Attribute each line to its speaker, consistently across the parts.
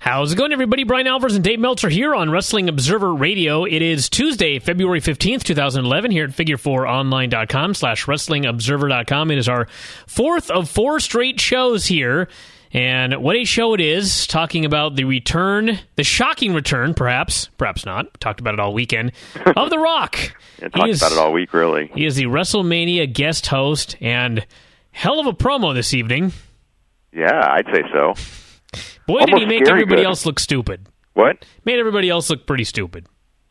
Speaker 1: How's it going, everybody? Brian Alvarez and Dave Meltzer here on Wrestling Observer Radio. It is Tuesday, February 15th, 2011, here at figure4online.com/wrestlingobserver.com. It is our fourth of four straight shows here. And what a show it is, talking about the return, the shocking return, perhaps not, talked about it all weekend, of The Rock.
Speaker 2: Yeah, talked about it all week, really.
Speaker 1: He is the WrestleMania guest host, and hell of a promo this evening.
Speaker 2: Yeah, I'd say so.
Speaker 1: Boy,
Speaker 2: Almost
Speaker 1: did he make everybody
Speaker 2: good.
Speaker 1: else look stupid.
Speaker 2: What?
Speaker 1: Made everybody else look pretty stupid.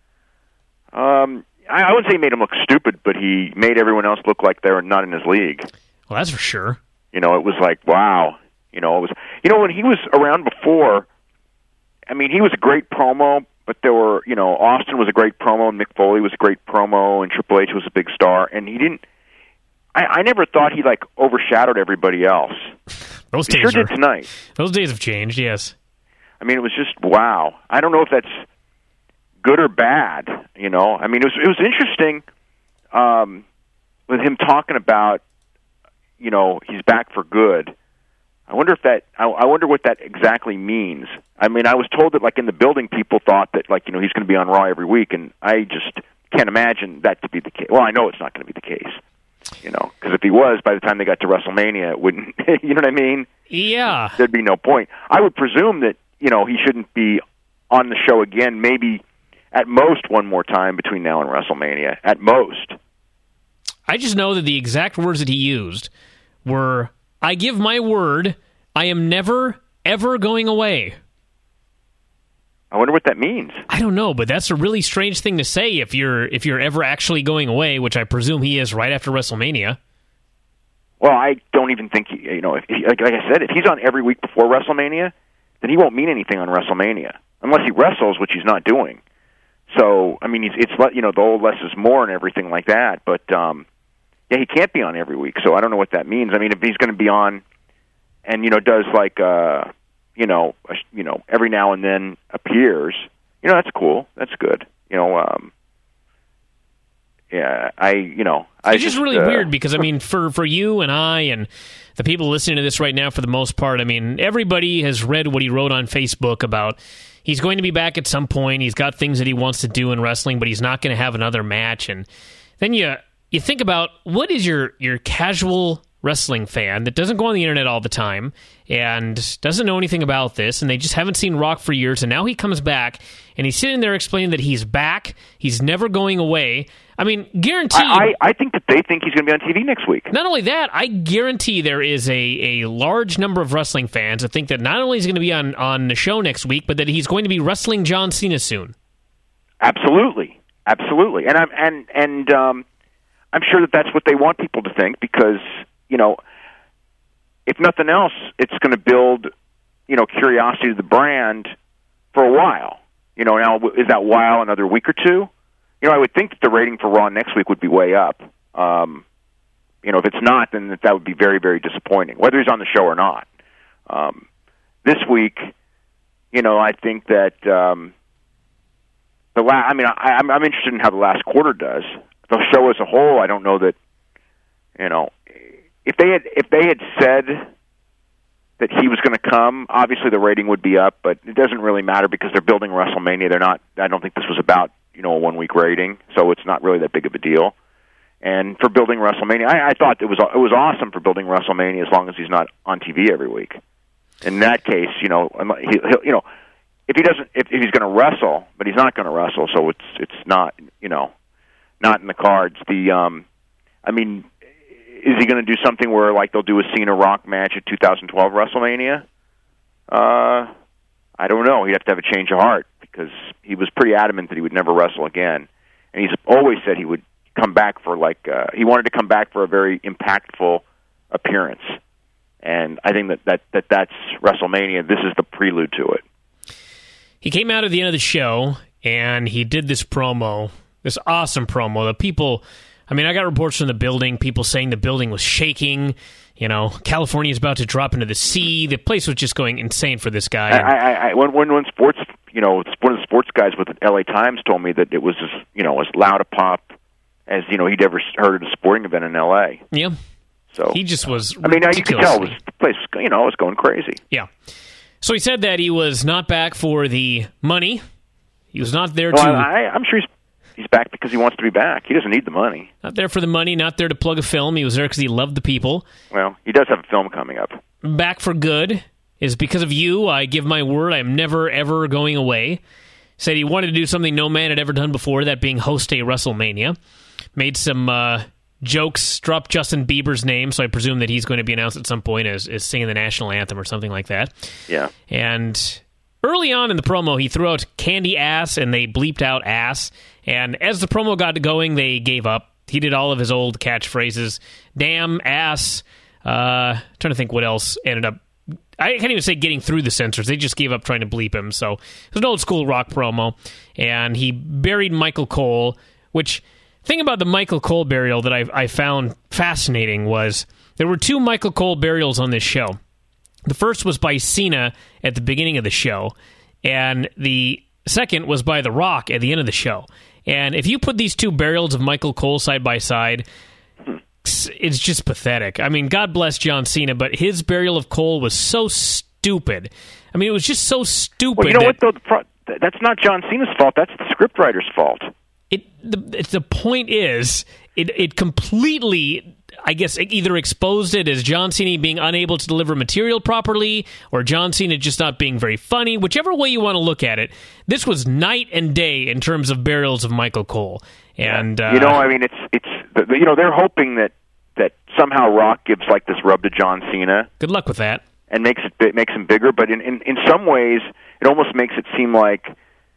Speaker 2: I wouldn't say he made him look stupid, but he made everyone else look like they're not in his league.
Speaker 1: Well, that's for sure.
Speaker 2: You know, it was like, wow. You know, it was. You know, when he was around before, I mean, he was a great promo, but there were, you know, Austin was a great promo, and Mick Foley was a great promo, and Triple H was a big star, and he didn't. I never thought he like overshadowed everybody else.
Speaker 1: Those
Speaker 2: He
Speaker 1: days
Speaker 2: sure did tonight.
Speaker 1: Those days have changed, yes.
Speaker 2: I mean, it was just wow. I don't know if that's good or bad. You know, I mean, it was interesting with him talking about, you know, he's back for good. I wonder if that. I wonder what that exactly means. I mean, I was told that like in the building, people thought that like, you know, he's going to be on Raw every week, and I just can't imagine that to be the case. Well, I know it's not going to be the case. You know, because if he was, by the time they got to WrestleMania, it wouldn't. You know what I mean?
Speaker 1: Yeah.
Speaker 2: There'd be no point. I would presume that, you know, he shouldn't be on the show again. Maybe at most one more time between now and WrestleMania. At most.
Speaker 1: I just know that the exact words that he used were, "I give my word, I am never, ever going away."
Speaker 2: I wonder what that means.
Speaker 1: I don't know, but that's a really strange thing to say if you're ever actually going away, which I presume he is right after WrestleMania.
Speaker 2: Well, I don't even think you know. If like I said, if he's on every week before WrestleMania, then he won't mean anything on WrestleMania unless he wrestles, which he's not doing. So, I mean, it's you know, the old less is more and everything like that. But yeah, he can't be on every week. So I don't know what that means. I mean, if he's going to be on, and you know, does like you know, every now and then appears. You know, that's cool. That's good. You know, yeah, it's
Speaker 1: just really weird because, I mean, for you and I and the people listening to this right now, for the most part, I mean, everybody has read what he wrote on Facebook about he's going to be back at some point. He's got things that he wants to do in wrestling, but he's not going to have another match. And then you think about what is your casual wrestling fan that doesn't go on the internet all the time and doesn't know anything about this, and they just haven't seen Rock for years, and now he comes back and he's sitting there explaining that he's back, he's never going away. I mean, guaranteed.
Speaker 2: I think that they think he's going to be on TV next week.
Speaker 1: Not only that, I guarantee there is a large number of wrestling fans that think that not only is he going to be on the show next week, but that he's going to be wrestling John Cena soon.
Speaker 2: Absolutely, absolutely, and I'm sure that that's what they want people to think because, you know, if nothing else, it's going to build, you know, curiosity to the brand for a while. You know, now is that while another week or two? You know, I would think that the rating for Raw next week would be way up. You know, if it's not, then that would be very, very disappointing, whether he's on the show or not. This week, you know, I think that I'm interested in how the last quarter does. The show as a whole, I don't know that, you know, if they had said that he was going to come, obviously the rating would be up, but it doesn't really matter because they're building WrestleMania. I don't think this was about, you know, a 1 week rating, so it's not really that big of a deal. And for building WrestleMania, I thought it was awesome for building WrestleMania as long as he's not on TV every week. In that case, you know, he'll you know, if he's going to wrestle, but he's not going to wrestle, so it's not, you know, not in the cards. I mean, is he going to do something where like they'll do a Cena Rock match at 2012 WrestleMania? I don't know. He'd have to have a change of heart because he was pretty adamant that he would never wrestle again, and he's always said he would come back for he wanted to come back for a very impactful appearance, and I think that's WrestleMania. This is the prelude to it.
Speaker 1: He came out at the end of the show and he did this promo, this awesome promo. The people. I mean, I got reports from the building, people saying the building was shaking. You know, California's about to drop into the sea. The place was just going insane for this guy.
Speaker 2: When sports, you know, one of the sports guys with the LA Times told me that it was, you know, as loud a pop as, you know, he'd ever heard at a sporting event in LA.
Speaker 1: Yeah.
Speaker 2: So
Speaker 1: he just was.
Speaker 2: I mean, now you could tell the place, you know, was going crazy.
Speaker 1: Yeah. So he said that he was not back for the money. He was not there
Speaker 2: Well, I'm sure he's back because he wants to be back. He doesn't need the money.
Speaker 1: Not there for the money, not there to plug a film. He was there because he loved the people.
Speaker 2: Well, he does have a film coming up.
Speaker 1: Back for good is because of you. I give my word I'm never, ever going away. Said he wanted to do something no man had ever done before, that being host a WrestleMania. Made some jokes, dropped Justin Bieber's name, so I presume that he's going to be announced at some point as singing the national anthem or something like that.
Speaker 2: Yeah.
Speaker 1: And early on in the promo, he threw out candy ass, and they bleeped out ass. And as the promo got going, they gave up. He did all of his old catchphrases. Damn, ass. Trying to think what else ended up. I can't even say getting through the censors. They just gave up trying to bleep him. So it was an old school Rock promo. And he buried Michael Cole, which... thing about the Michael Cole burial that I found fascinating was there were 2 Michael Cole burials on this show. The first was by Cena at the beginning of the show, and the second was by The Rock at the end of the show. And if you put these 2 burials of Michael Cole side by side, it's just pathetic. I mean, God bless John Cena, but his burial of Cole was so stupid. I mean, it was just so stupid.
Speaker 2: Well, you know what, though? That's not John Cena's fault. That's the scriptwriter's fault.
Speaker 1: The point is, it completely, I guess, either exposed it as John Cena being unable to deliver material properly, or John Cena just not being very funny. Whichever way you want to look at it, this was night and day in terms of burials of Michael Cole. And
Speaker 2: I mean, it's they're hoping that somehow Rock gives like this rub to John Cena.
Speaker 1: Good luck with that.
Speaker 2: And makes him bigger, but in some ways, it almost makes it seem like,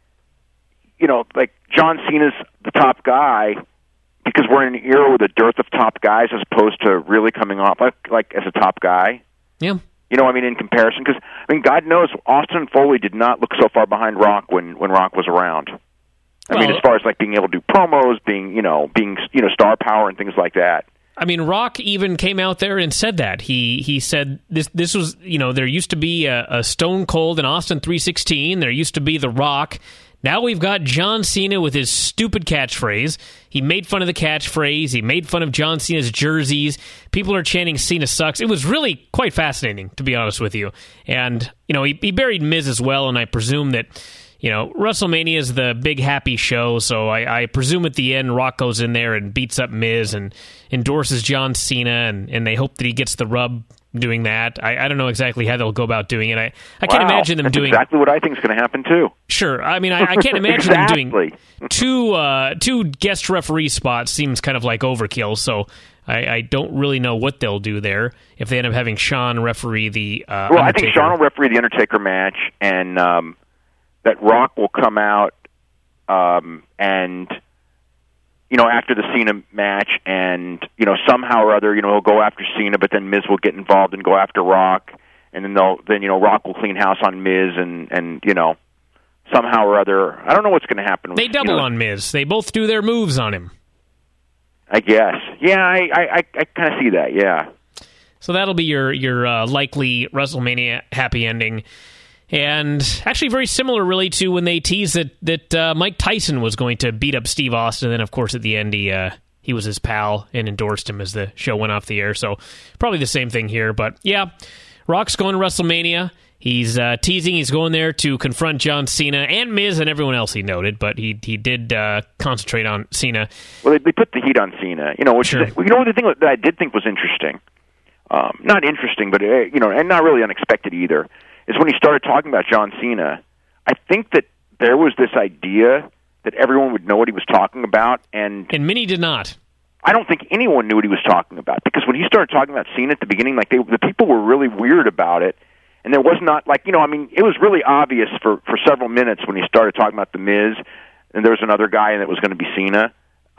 Speaker 2: like John Cena's the top guy because we're in an era with a dearth of top guys as opposed to really coming off like as a top guy.
Speaker 1: Yeah.
Speaker 2: In comparison, because, God knows Austin Foley did not look so far behind Rock when Rock was around. As far as like being able to do promos, being star power and things like that.
Speaker 1: I mean, Rock even came out there and said that. He said this was, there used to be a Stone Cold in Austin 316. There used to be The Rock. Now we've got John Cena with his stupid catchphrase. He made fun of the catchphrase. He made fun of John Cena's jerseys. People are chanting Cena sucks. It was really quite fascinating, to be honest with you. And, he buried Miz as well, and I presume that, WrestleMania is the big happy show, so I presume at the end Rock goes in there and beats up Miz and endorses John Cena, and they hope that he gets the rub doing that. I don't know exactly how they'll go about doing it. I can't imagine them doing...
Speaker 2: exactly what I think is going to happen, too.
Speaker 1: Sure. I mean, I can't imagine them doing two guest referee spots. Seems kind of like overkill, so I don't really know what they'll do there if they end up having Shawn referee the Undertaker.
Speaker 2: I think Shawn will referee the Undertaker match, and that Rock will come out and... after the Cena match, and, somehow or other, he'll go after Cena, but then Miz will get involved and go after Rock, and then Rock will clean house on Miz, and somehow or other, I don't know what's going to happen.
Speaker 1: They double on Miz. They both do their moves on him.
Speaker 2: I guess. Yeah, I kind of see that, yeah.
Speaker 1: So that'll be your likely WrestleMania happy ending. And actually very similar, really, to when they teased that Mike Tyson was going to beat up Steve Austin. And then, of course, at the end, he was his pal and endorsed him as the show went off the air. So probably the same thing here. But, yeah, Rock's going to WrestleMania. He's teasing he's going there to confront John Cena and Miz and everyone else he noted. But he did concentrate on Cena.
Speaker 2: Well, they put the heat on Cena.
Speaker 1: Sure.
Speaker 2: The thing that I did think was interesting, not interesting, but, and not really unexpected either, is when he started talking about John Cena. I think that there was this idea that everyone would know what he was talking about, and
Speaker 1: many did not.
Speaker 2: I don't think anyone knew what he was talking about, because when he started talking about Cena at the beginning, the people were really weird about it, and there was not, it was really obvious for several minutes when he started talking about The Miz, and there was another guy, and it was going to be Cena,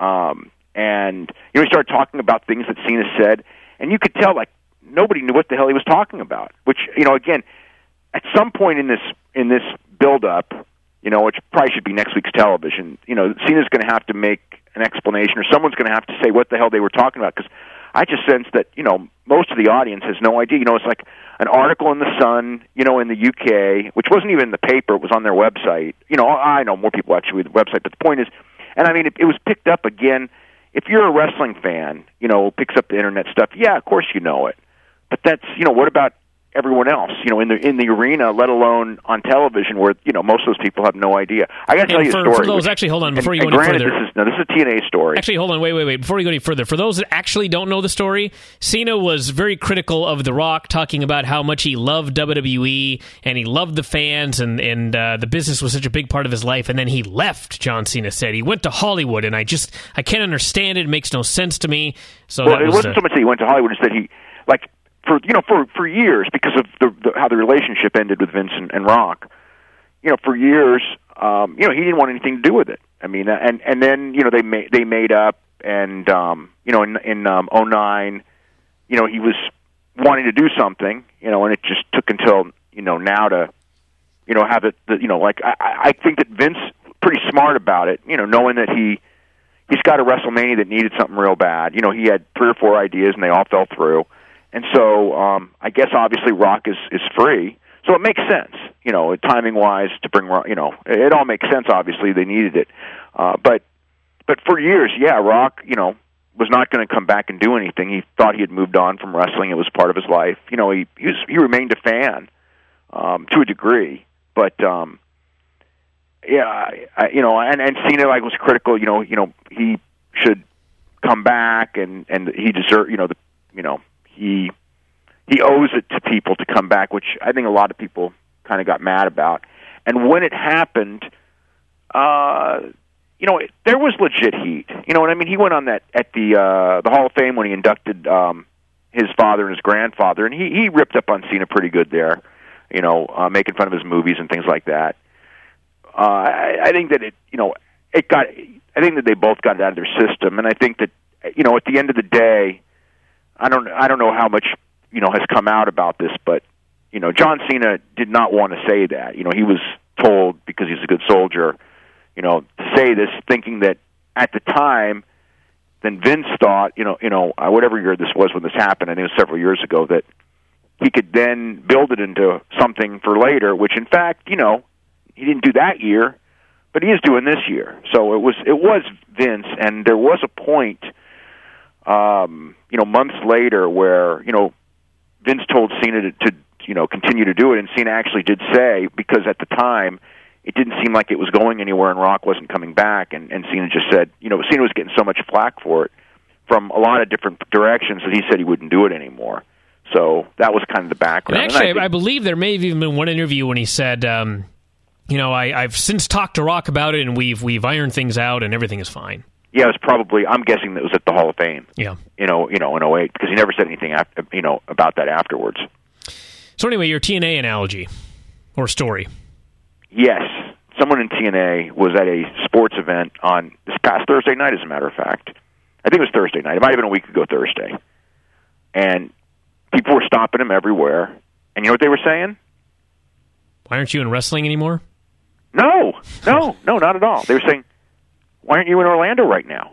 Speaker 2: and he started talking about things that Cena said, and you could tell, nobody knew what the hell he was talking about, which, again, at some point in this build-up, which probably should be next week's television, Cena's going to have to make an explanation, or someone's going to have to say what the hell they were talking about, because I just sense that, most of the audience has no idea. It's like an article in The Sun, in the UK, which wasn't even in the paper, it was on their website. I know more people actually read the website, but the point is, and I mean, it was picked up again. If you're a wrestling fan, picks up the internet stuff, yeah, of course you know it. But that's, what about everyone else, in the arena, let alone on television, where most of those people have no idea. I got to tell you a story.
Speaker 1: For those, actually, hold on before you go any further.
Speaker 2: This is a TNA story.
Speaker 1: Actually, hold on, wait. Before you go any further, for those that actually don't know the story, Cena was very critical of The Rock, talking about how much he loved WWE and he loved the fans, and the business was such a big part of his life. And then he left. John Cena said he went to Hollywood, and I can't understand it. It makes no sense to me. So
Speaker 2: it wasn't so much that he went to Hollywood; it's that he for years, because of how the relationship ended with Vince and Rock, for years, he didn't want anything to do with it. I mean, and then they made up, and in '09, he was wanting to do something, and it just took until now to have it. I think that Vince pretty smart about it, knowing that he's got a WrestleMania that needed something real bad. He had 3 or 4 ideas, and they all fell through. And so, I guess obviously Rock is free, so it makes sense, timing wise to bring Rock. It all makes sense. Obviously, they needed it, but for years, Rock, was not going to come back and do anything. He thought he had moved on from wrestling; it was part of his life. He remained a fan to a degree, but and Cena was critical. He should come back, and he deserved. He owes it to people to come back, which I think a lot of people kind of got mad about. And when it happened, there was legit heat. You know what I mean? He went on that at the Hall of Fame when he inducted his father and his grandfather, and he ripped up on Cena pretty good there. Making fun of his movies and things like that. I think that I think that they both got it out of their system, and I think that at the end of the day, I don't know how much has come out about this, but John Cena did not want to say that. He was told, because he's a good soldier, to say this, thinking that at the time, then Vince thought, whatever year this was when this happened, I think it was several years ago, that he could then build it into something for later, which in fact, he didn't do that year, but he is doing this year. So it was Vince, and there was a point, months later where, Vince told Cena to continue to do it, and Cena actually did say, because at the time, it didn't seem like it was going anywhere and Rock wasn't coming back, and Cena just said, Cena was getting so much flack for it from a lot of different directions that he said he wouldn't do it anymore. So that was kind of the background.
Speaker 1: And actually, I believe there may have even been one interview when he said, I've since talked to Rock about it, and we've ironed things out, and everything is fine.
Speaker 2: Yeah, it was probably, I'm guessing that it was at the Hall of Fame.
Speaker 1: Yeah.
Speaker 2: In 08, because he never said anything, about that afterwards.
Speaker 1: So anyway, your TNA analogy or story.
Speaker 2: Yes. Someone in TNA was at a sports event on this past Thursday night, as a matter of fact. I think it was Thursday night. It might have been a week ago Thursday. And people were stopping him everywhere. And you know what they were saying?
Speaker 1: Why aren't you in wrestling anymore?
Speaker 2: No, not at all. They were saying, why aren't you in Orlando right now?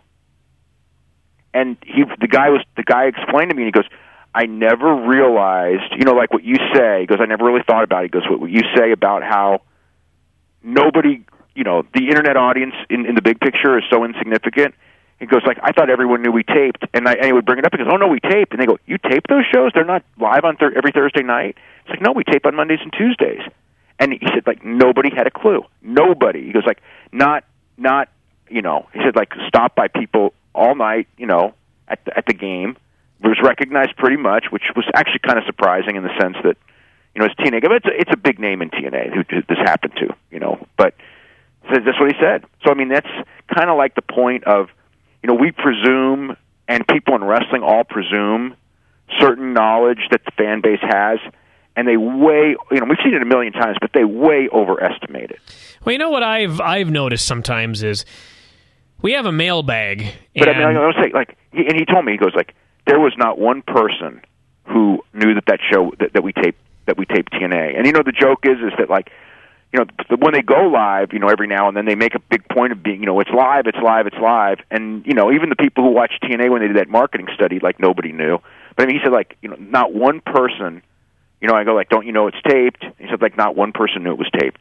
Speaker 2: And the guy explained to me, and he goes, I never realized, like what you say, he goes, I never really thought about it. He goes, what you say about how nobody, the internet audience in the big picture is so insignificant. He goes, I thought everyone knew we taped. And he would bring it up. He goes, oh, no, we taped. And they go, you tape those shows? They're not live on every Thursday night? It's like, no, we tape on Mondays and Tuesdays. And he said, nobody had a clue. Nobody. He goes, not, he said, stopped by people all night, at the game. It was recognized pretty much, which was actually kind of surprising in the sense that, it's TNA. But it's a big name in TNA who this happened to, But that's what he said. So, that's kind of like the point of, we presume, and people in wrestling all presume, certain knowledge that the fan base has, and they we've seen it a million times, but they way overestimate it.
Speaker 1: Well, what I've noticed sometimes is we have a mailbag.
Speaker 2: But I don't say, and he told me, he goes, there was not one person who knew that show that we taped TNA. And the joke is that when they go live, every now and then they make a big point of being, it's live. And even the people who watched TNA when they did that marketing study, nobody knew. But he said not one person, I go don't you know it's taped? He said not one person knew it was taped.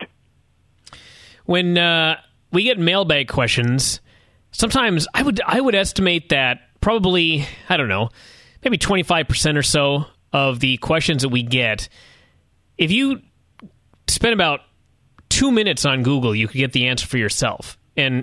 Speaker 1: When we get mailbag questions, sometimes I would estimate that probably, I don't know, maybe 25% or so of the questions that we get. If you spend about 2 minutes on Google, you could get the answer for yourself. And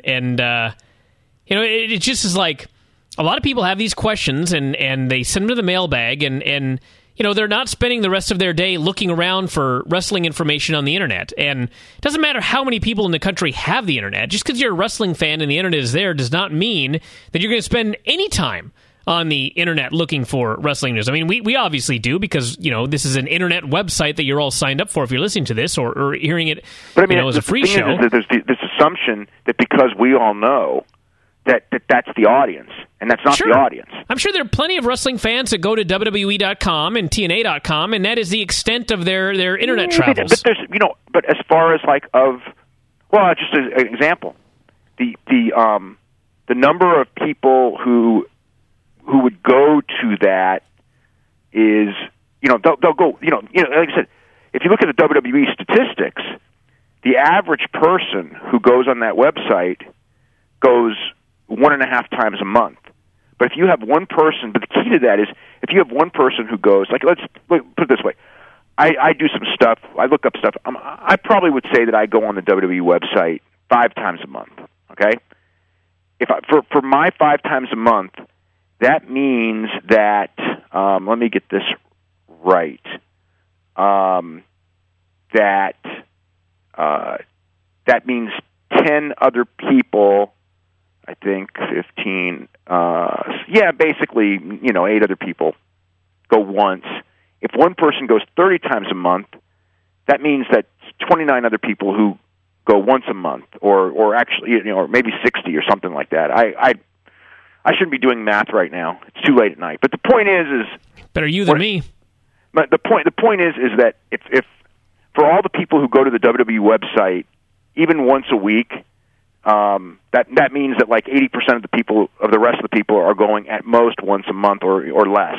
Speaker 1: it just is like a lot of people have these questions and they send them to the mailbag and they're not spending the rest of their day looking around for wrestling information on the internet. And it doesn't matter how many people in the country have the internet. Just because you're a wrestling fan and the internet is there does not mean that you're going to spend any time on the internet looking for wrestling news. I mean, we obviously do because, this is an internet website that you're all signed up for if you're listening to this or hearing it as a free show.
Speaker 2: Is that there's this assumption that because we all know that's the audience, and that's not the audience.
Speaker 1: I'm sure there are plenty of wrestling fans that go to WWE.com and TNA.com, and that is the extent of their internet travels.
Speaker 2: But there's, but as far as just as an example, the number of people who would go to that is, they'll go, like I said, if you look at the WWE statistics, the average person who goes on that website goes 1.5 times a month. But if you have one person, but the key to that is if you have one person who goes, let's put it this way, I do some stuff, I look up stuff. I probably would say that I go on the WWE website 5 times a month. Okay, for my 5 times a month, that means that let me get this right. That means 10 other people. I think 15. Basically, 8 other people go once. If one person goes 30 times a month, that means that 29 other people who go once a month, or actually, or maybe 60 or something like that. I shouldn't be doing math right now. It's too late at night. But the point is
Speaker 1: better you than me.
Speaker 2: But the point is that if for all the people who go to the WWE website even once a week, that means that like 80% of the rest of the people are going at most once a month or less.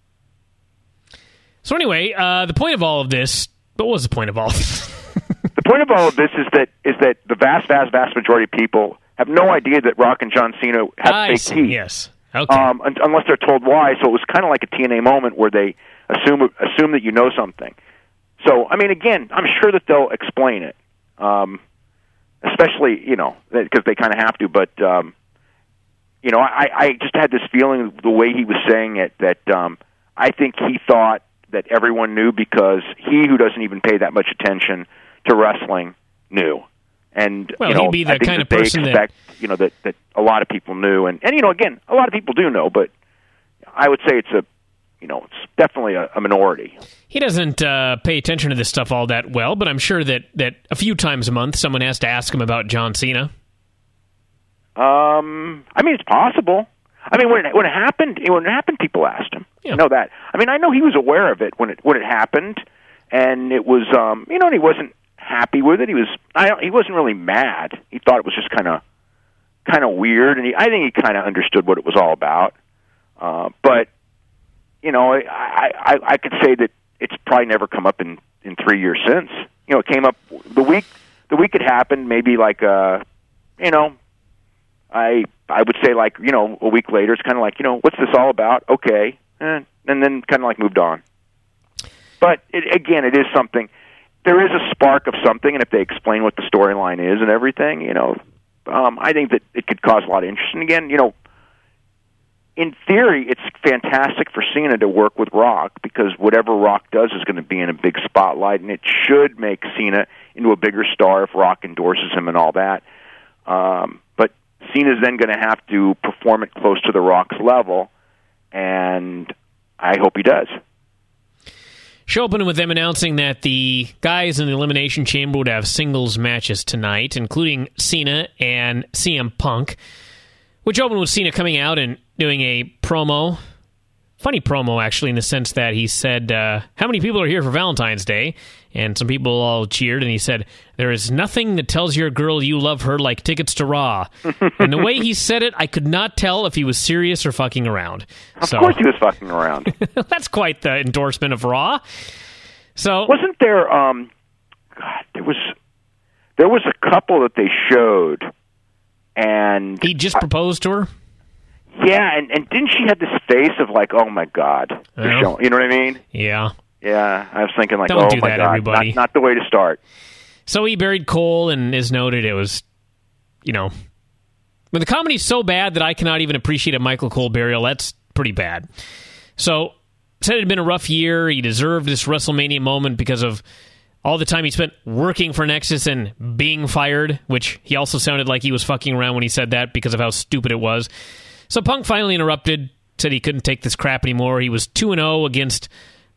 Speaker 1: So anyway, the point of all of this. What was the point of all of this?
Speaker 2: The point of all of this is that the vast majority of people have no idea that Rock and John Cena have fake teeth.
Speaker 1: Yes. Okay.
Speaker 2: Unless they're told why. So it was kind of like a TNA moment where they assume that you know something. So I mean, again, I'm sure that they'll explain it. Especially, because they kind of have to. But, I just had this feeling the way he was saying it that I think he thought that everyone knew because he, who doesn't even pay that much attention to wrestling, knew. And,
Speaker 1: he'd be the kind of person
Speaker 2: that a lot of people knew. And again, a lot of people do know, but I would say it's definitely a minority.
Speaker 1: He doesn't pay attention to this stuff all that well, but I'm sure that a few times a month someone has to ask him about John Cena.
Speaker 2: I mean, it's possible. I mean, when it happened, people asked him. Yeah. I know that. I mean, I know he was aware of it when it happened, and it was, and he wasn't happy with it. He wasn't really mad. He thought it was just kind of weird, and I think he kind of understood what it was all about. But I could say that it's probably never come up in 3 years since. It came up the week it happened. Maybe like I would say like a week later. It's kind of like what's this all about? Okay, and then kind of like moved on. But it is something. There is a spark of something, and if they explain what the storyline is and everything, I think that it could cause a lot of interest. And again, in theory, it's fantastic for Cena to work with Rock because whatever Rock does is going to be in a big spotlight, and it should make Cena into a bigger star if Rock endorses him and all that. But Cena's then going to have to perform it close to the Rock's level, and I hope he does.
Speaker 1: Show opened with them announcing that the guys in the Elimination Chamber would have singles matches tonight, including Cena and CM Punk, which opened with Cena coming out and doing a promo. Funny promo, actually, in the sense that he said, how many people are here for Valentine's Day? And some people all cheered, and he said, there is nothing that tells your girl you love her like tickets to Raw. And the way he said it, I could not tell if he was serious or fucking around.
Speaker 2: Of course he was fucking around.
Speaker 1: That's quite the endorsement of Raw. So
Speaker 2: wasn't there, there was a couple that they showed, and
Speaker 1: he just proposed to her?
Speaker 2: Yeah, and didn't she have this face of like, oh my God, they're showing, you know what I mean?
Speaker 1: Yeah.
Speaker 2: Yeah, I was thinking like,
Speaker 1: Don't
Speaker 2: oh
Speaker 1: do
Speaker 2: my
Speaker 1: that,
Speaker 2: God,
Speaker 1: everybody.
Speaker 2: not the way to start.
Speaker 1: So he buried Cole, and as noted, it was, when the comedy's so bad that I cannot even appreciate a Michael Cole burial, that's pretty bad. So, said it had been a rough year. He deserved this WrestleMania moment because of all the time he spent working for Nexus and being fired, which he also sounded like he was fucking around when he said that because of how stupid it was. So Punk finally interrupted, said he couldn't take this crap anymore. He was 2-0 against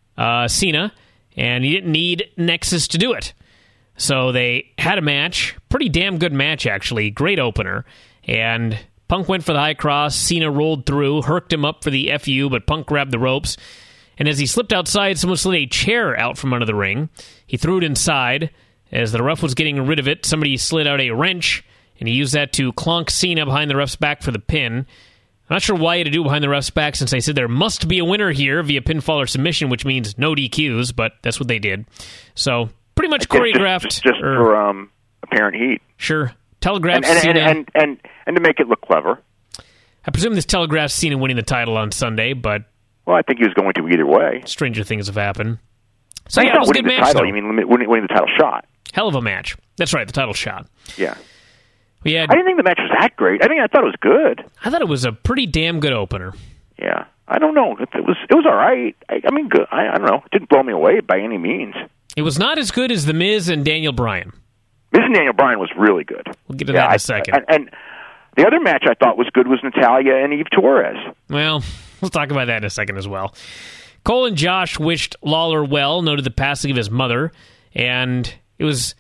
Speaker 1: Cena, and he didn't need Nexus to do it. So they had a match, pretty damn good match actually, great opener, and Punk went for the high cross, Cena rolled through, herked him up for the FU, but Punk grabbed the ropes, and as he slipped outside, someone slid a chair out from under the ring. He threw it inside. As the ref was getting rid of it, somebody slid out a wrench, and he used that to clonk Cena behind the ref's back for the pin. I'm not sure why he had to do it behind the ref's back, since they said there must be a winner here via pinfall or submission, which means no DQs, but that's what they did. So, pretty much choreographed.
Speaker 2: Just for apparent heat.
Speaker 1: Sure. Telegraphed
Speaker 2: and,
Speaker 1: Cena.
Speaker 2: And to make it look clever.
Speaker 1: I presume this telegraphs Cena winning the title on Sunday, but...
Speaker 2: Well, I think he was going to either way.
Speaker 1: Stranger things have happened. So,
Speaker 2: yeah, it was a good match, title, though. You mean winning the title shot.
Speaker 1: Hell of a match. That's right, the title shot.
Speaker 2: Yeah.
Speaker 1: I
Speaker 2: didn't think the match was that great. I thought it was good.
Speaker 1: I thought it was a pretty damn good opener.
Speaker 2: Yeah. I don't know. It was all right. I mean, good. I don't know. It didn't blow me away by any means.
Speaker 1: It was not as good as The Miz and Daniel Bryan.
Speaker 2: Miz and Daniel Bryan was really good.
Speaker 1: We'll get to that in a second.
Speaker 2: And the other match I thought was good was Natalya and Eve Torres.
Speaker 1: Well, we'll talk about that in a second as well. Cole and Josh wished Lawler well, noted the passing of his mother, and it was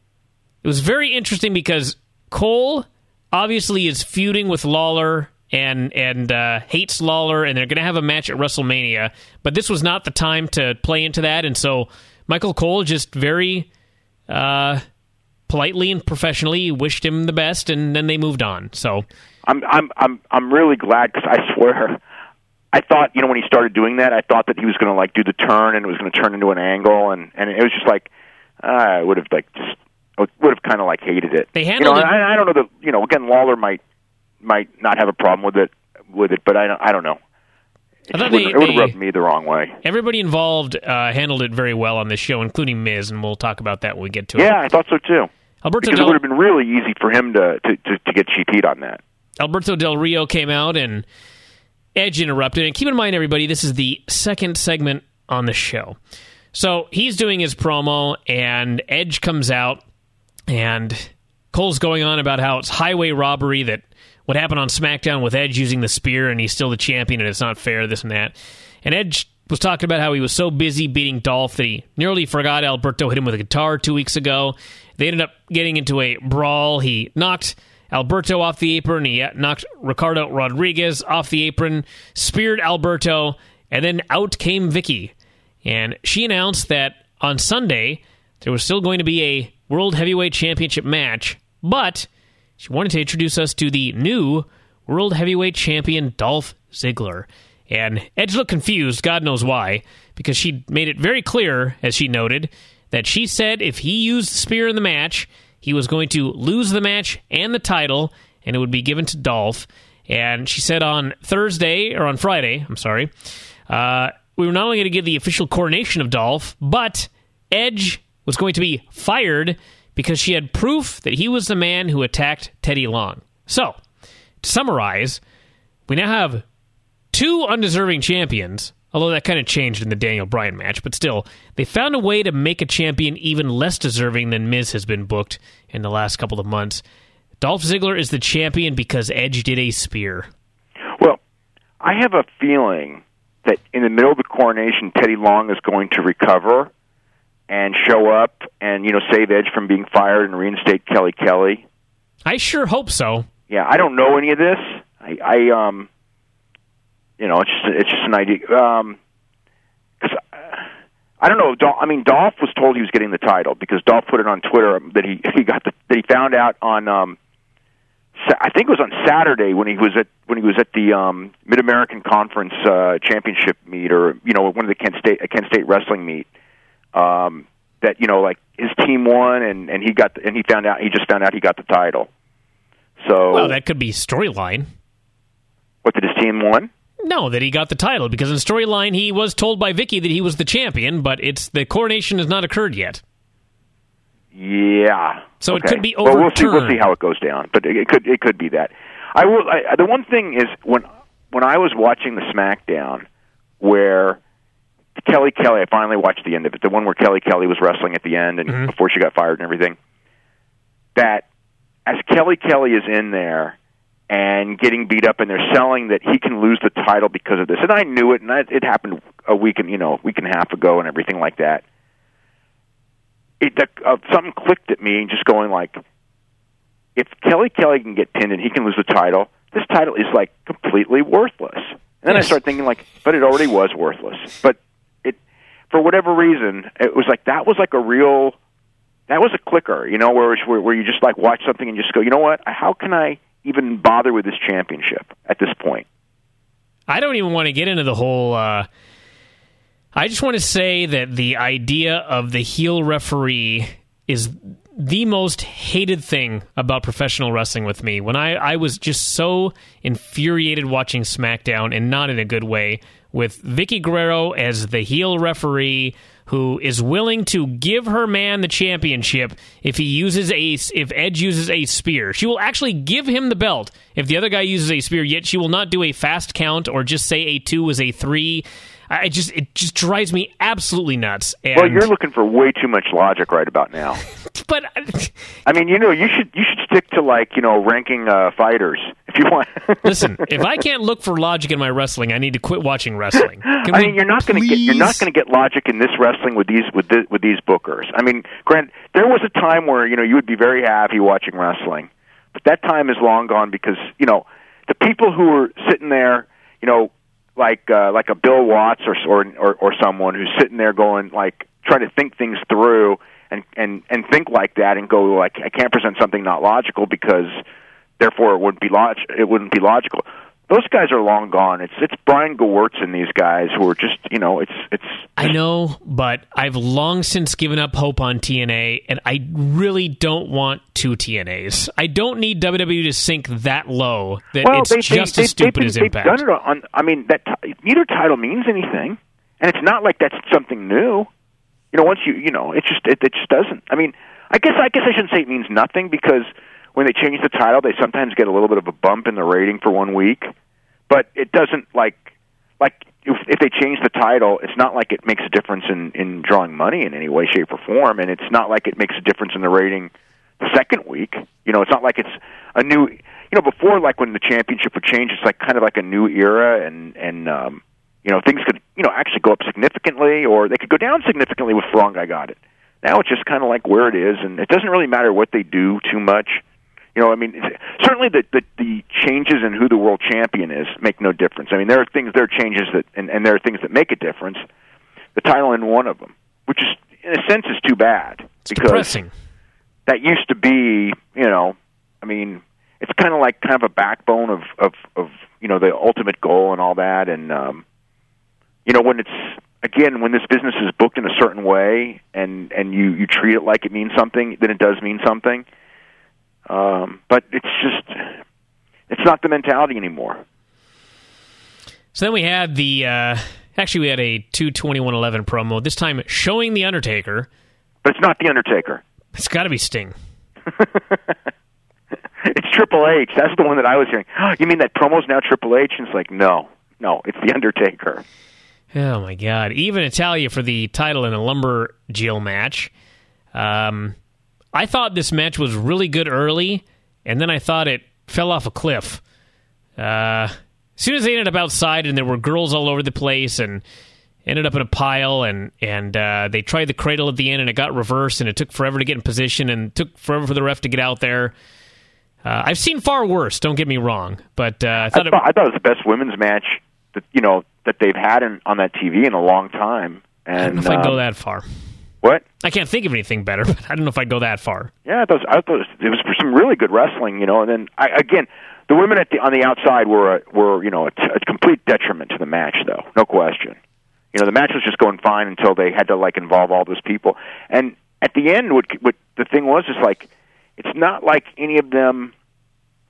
Speaker 1: very interesting because Cole obviously is feuding with Lawler and hates Lawler, and they're going to have a match at WrestleMania, but this was not the time to play into that, and so Michael Cole just very politely and professionally wished him the best, and then they moved on. So
Speaker 2: I'm really glad, because I swear, I thought, when he started doing that, I thought that he was going to do the turn, and it was going to turn into an angle, and it was just like I would have kind of hated it.
Speaker 1: They handled it.
Speaker 2: I don't know that again, Lawler might not have a problem with it, but I don't know. It would have rubbed me the wrong way.
Speaker 1: Everybody involved handled it very well on this show, including Miz, and we'll talk about that when we get to it.
Speaker 2: Yeah, I thought so too. Because it would have been really easy for him to get cheap on that.
Speaker 1: Alberto Del Rio came out, and Edge interrupted. And keep in mind, everybody, this is the second segment on the show. So he's doing his promo, and Edge comes out, and Cole's going on about how it's highway robbery, that what happened on SmackDown with Edge using the spear, and he's still the champion, and it's not fair, this and that. And Edge was talking about how he was so busy beating Dolph that he nearly forgot Alberto hit him with a guitar 2 weeks ago. They ended up getting into a brawl. He knocked Alberto off the apron. He knocked Ricardo Rodriguez off the apron, speared Alberto, and then out came Vicky. And she announced that on Sunday there was still going to be a World Heavyweight Championship match, but she wanted to introduce us to the new World Heavyweight Champion, Dolph Ziggler. And Edge looked confused, God knows why, because she made it very clear, as she noted, that she said if he used the spear in the match, he was going to lose the match and the title, and it would be given to Dolph. And she said on Friday, we were not only going to give the official coronation of Dolph, but Edge was going to be fired because she had proof that he was the man who attacked Teddy Long. So, to summarize, we now have two undeserving champions, although that kind of changed in the Daniel Bryan match, but still, they found a way to make a champion even less deserving than Miz has been booked in the last couple of months. Dolph Ziggler is the champion because Edge did a spear.
Speaker 2: Well, I have a feeling that in the middle of the coronation, Teddy Long is going to recover and show up and, save Edge from being fired and reinstate Kelly Kelly.
Speaker 1: I sure hope so.
Speaker 2: Yeah, I don't know any of this. It's just an idea. Because I don't know. Dolph was told he was getting the title because Dolph put it on Twitter that he found out on. I think it was on Saturday when he was at the Mid American Conference championship meet, or one of the Kent State wrestling meet. That his team won and he just found out he got the title. So
Speaker 1: well, that could be storyline.
Speaker 2: What, did his team win?
Speaker 1: No, that he got the title, because in storyline he was told by Vicky that he was the champion, but the coronation has not occurred yet.
Speaker 2: Yeah.
Speaker 1: So
Speaker 2: okay.
Speaker 1: It could be overturned.
Speaker 2: Well, we'll see how it goes down, but it could be that. The one thing is when I was watching the SmackDown where Kelly, I finally watched the end of it, the one where Kelly was wrestling at the end and before she got fired and everything, that as Kelly is in there and getting beat up, and they're selling that he can lose the title because of this. And I knew it, and it happened a week and a half ago and everything like that. Something clicked at me, just going like, if Kelly can get pinned and he can lose the title, this title is like completely worthless. And then I started thinking like, but it already was worthless. But for whatever reason, it was like that was a clicker, where you just like watch something and just go, you know what? How can I even bother with this championship at this point?
Speaker 1: I don't even want to get into the whole. I just want to say that the idea of the heel referee is the most hated thing about professional wrestling with me. When I was just so infuriated watching SmackDown, and not in a good way, with Vicky Guerrero as the heel referee who is willing to give her man the championship if Edge uses a spear. She will actually give him the belt if the other guy uses a spear, yet she will not do a fast count or just say a 2 is a 3. It just drives me absolutely nuts. And
Speaker 2: well, you're looking for way too much logic right about now.
Speaker 1: But
Speaker 2: I mean, you should stick to ranking fighters if you want.
Speaker 1: Listen, if I can't look for logic in my wrestling, I need to quit watching wrestling.
Speaker 2: You're not going to get logic in this wrestling with these bookers. I mean, Grant, there was a time where you would be very happy watching wrestling, but that time is long gone because the people who were sitting there, like a Bill Watts or someone who's sitting there going like trying to think things through and think like that and go like, I can't present something not logical because therefore it wouldn't be logical. Those guys are long gone. It's Brian Gewirtz and these guys who are just it's.
Speaker 1: I know, but I've long since given up hope on TNA, and I really don't want 2 TNAs. I don't need WWE to sink that low that it's just as stupid as Impact.
Speaker 2: They've done it on. I mean, neither title means anything, and it's not like that's something new. Once it just doesn't. I mean, I guess I shouldn't say it means nothing because when they change the title, they sometimes get a little bit of a bump in the rating for 1 week, but it doesn't like if they change the title, it's not like it makes a difference in drawing money in any way, shape, or form, and it's not like it makes a difference in the rating the second week. It's not like it's a new. Before, like when the championship would change, it's like kind of like a new era, and things could actually go up significantly, or they could go down significantly with Wrong I Got It. Now it's just kind of like where it is, and it doesn't really matter what they do too much. I mean, certainly the changes in who the world champion is make no difference. I mean, there are changes and there are things that make a difference. The title in one of them, which is in a sense is too bad because
Speaker 1: depressing. That
Speaker 2: used to be, I mean, it's kind of a backbone of the ultimate goal and all that, and when this business is booked in a certain way and you treat it like it means something, then it does mean something. But it's not the mentality anymore.
Speaker 1: So then we had we had a 2/21/11 promo, this time showing The Undertaker.
Speaker 2: But it's not The Undertaker.
Speaker 1: It's got to be Sting.
Speaker 2: It's Triple H. That's the one that I was hearing. Oh, you mean that promo's now Triple H? And it's like, no, it's The Undertaker.
Speaker 1: Oh, my God. Even Italia for the title in a Lumberjill match. I thought this match was really good early, and then I thought it fell off a cliff. As soon as they ended up outside and there were girls all over the place and ended up in a pile, and they tried the cradle at the end and it got reversed and it took forever to get in position and took forever for the ref to get out there. I've seen far worse, don't get me wrong, but I thought it
Speaker 2: was the best women's match that they've had on that TV in a long time. And
Speaker 1: I don't know if I'd go that far.
Speaker 2: What?
Speaker 1: I can't think of anything better, but I don't know if I'd go that far.
Speaker 2: Yeah, I thought it was some really good wrestling, and then again, the women on the outside were a complete detriment to the match, though, no question. The match was just going fine until they had to involve all those people, and at the end, what the thing was is it's not like any of them,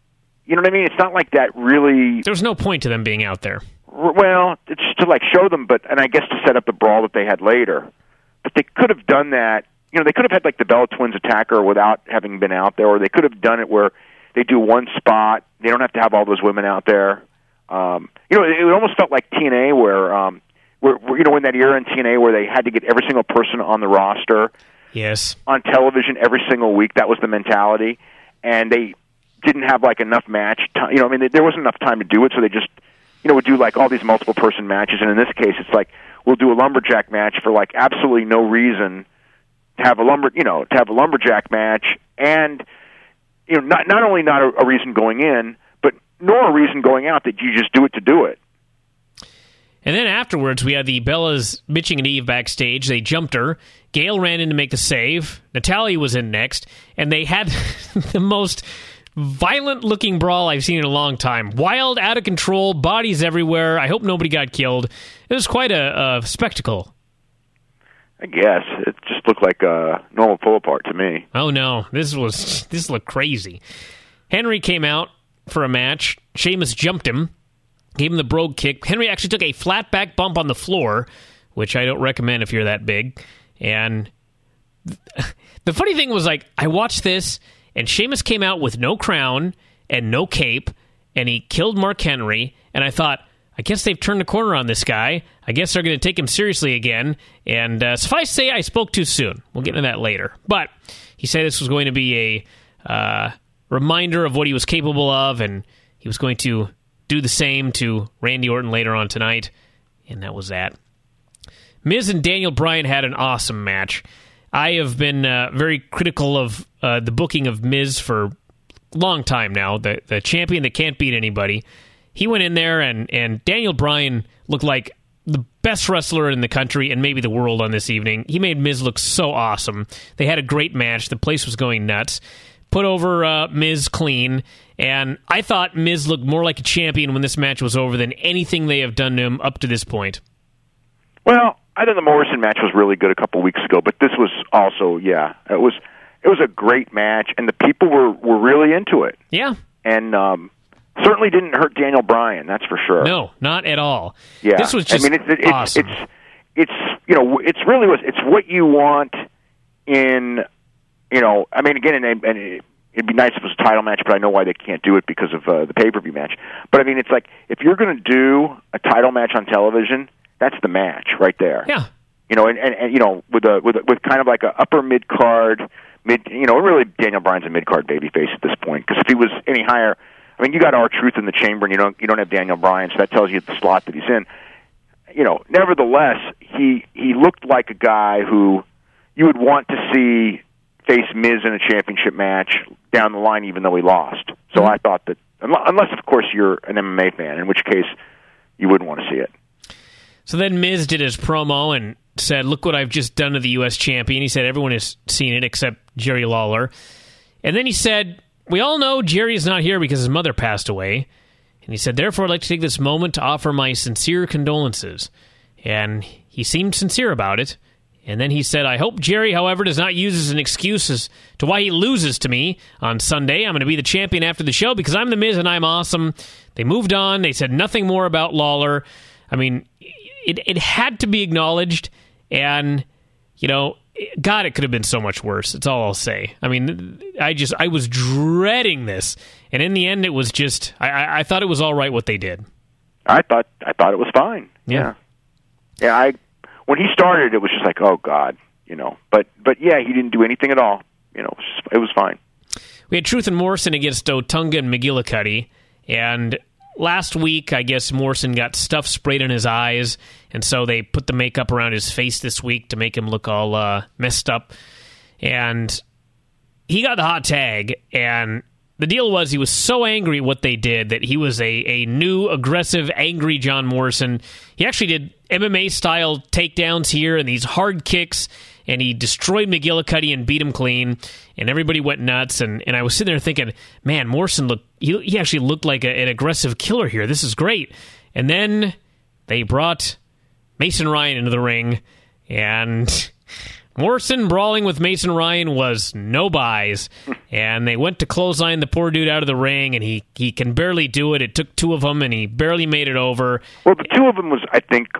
Speaker 2: You know what I mean? It's not like that really...
Speaker 1: There was no point to them being out there.
Speaker 2: Well, it's to like show them, and I guess to set up the brawl that they had later. But they could have done that. You know, they could have had like the Bella Twins attack her without having been out there, or they could have done it where they do one spot. They don't have to have all those women out there. You know, it almost felt like TNA where you know, in that era in TNA where they had to get every single person on the roster.
Speaker 1: Yes.
Speaker 2: On television every single week. That was the mentality. And they didn't have like enough match time. You know, I mean, there wasn't enough time to do it, so they just, you know, would do like all these multiple person matches. And in this case, it's like we'll do a lumberjack match for like absolutely no reason to have a lumberjack match, and you know, not only not a reason going in, but nor a reason going out, that you just do it to do it.
Speaker 1: And then afterwards, we had the Bellas bitching at Eve backstage. They jumped her. Gail ran in to make the save. Natalya was in next. And they had the most violent-looking brawl I've seen in a long time. Wild, out of control, bodies everywhere. I hope nobody got killed. It was quite a spectacle.
Speaker 2: I guess. It just looked like a normal pull-apart to me.
Speaker 1: Oh, no. This looked crazy. Henry came out for a match. Sheamus jumped him. Gave him the brogue kick. Henry actually took a flat back bump on the floor, which I don't recommend if you're that big. And the funny thing was, like, I watched this, and Sheamus came out with no crown and no cape, and he killed Mark Henry, and I thought, I guess they've turned the corner on this guy. I guess they're going to take him seriously again. And suffice to say, I spoke too soon. We'll get into that later. But he said this was going to be a reminder of what he was capable of, and he was going to do the same to Randy Orton later on tonight, and that was that. Miz and Daniel Bryan had an awesome match. I have been very critical of the booking of Miz for a long time now, the champion that can't beat anybody. He went in there, and Daniel Bryan looked like the best wrestler in the country and maybe the world on this evening. He made Miz look so awesome. They had a great match. The place was going nuts. Put over Miz clean, and I thought Miz looked more like a champion when this match was over than anything they have done to him up to this point.
Speaker 2: Well, I thought the Morrison match was really good a couple weeks ago, but this was also, yeah, it was a great match, and the people were really into it.
Speaker 1: Yeah.
Speaker 2: And certainly didn't hurt Daniel Bryan, that's for sure.
Speaker 1: No, not at all.
Speaker 2: Yeah.
Speaker 1: This was just awesome.
Speaker 2: It's you know, it's really what you want in, you know, I mean, again, and it'd be nice if it was a title match, but I know why they can't do it because of the pay-per-view match. But I mean, it's like, if you're going to do a title match on television, that's the match right there.
Speaker 1: Yeah.
Speaker 2: You know, and you know, with kind of like a upper mid-card, you know, really Daniel Bryan's a mid-card babyface at this point, because if he was any higher, I mean, you got R-Truth in the chamber, and you don't have Daniel Bryan, so that tells you the slot that he's in. You know, nevertheless, he looked like a guy who you would want to see face Miz in a championship match down the line, even though he lost. So I thought that, unless, of course, you're an MMA fan, in which case you wouldn't want to see it.
Speaker 1: So then Miz did his promo and said, look what I've just done to the U.S. champion. He said everyone has seen it except Jerry Lawler. And then he said, we all know Jerry is not here because his mother passed away. And he said, therefore, I'd like to take this moment to offer my sincere condolences. And he seemed sincere about it. And then he said, I hope Jerry, however, does not use as an excuse as to why he loses to me on Sunday. I'm going to be the champion after the show because I'm the Miz and I'm awesome. They moved on. They said nothing more about Lawler. I mean, it had to be acknowledged. And, you know, God, it could have been so much worse. That's all I'll say. I mean, I was dreading this. And in the end, it was just, I thought it was all right what they did. I thought
Speaker 2: it was fine. Yeah. When he started, it was just like, oh God, you know. But yeah, he didn't do anything at all. You know, it was fine.
Speaker 1: We had Truth and Morrison against Otunga and McGillicuddy, and last week, I guess Morrison got stuff sprayed in his eyes, and so they put the makeup around his face this week to make him look all messed up. And he got the hot tag, and the deal was he was so angry at what they did that he was a new, aggressive, angry John Morrison. He actually did MMA-style takedowns here and these hard kicks, and he destroyed McGillicuddy and beat him clean, and everybody went nuts. And I was sitting there thinking, man, Morrison he actually looked like an aggressive killer here. This is great. And then they brought Mason Ryan into the ring, and Morrison brawling with Mason Ryan was no buys, and they went to clothesline the poor dude out of the ring, and he can barely do it. It took two of them, and he barely made it over.
Speaker 2: Well, the two of them was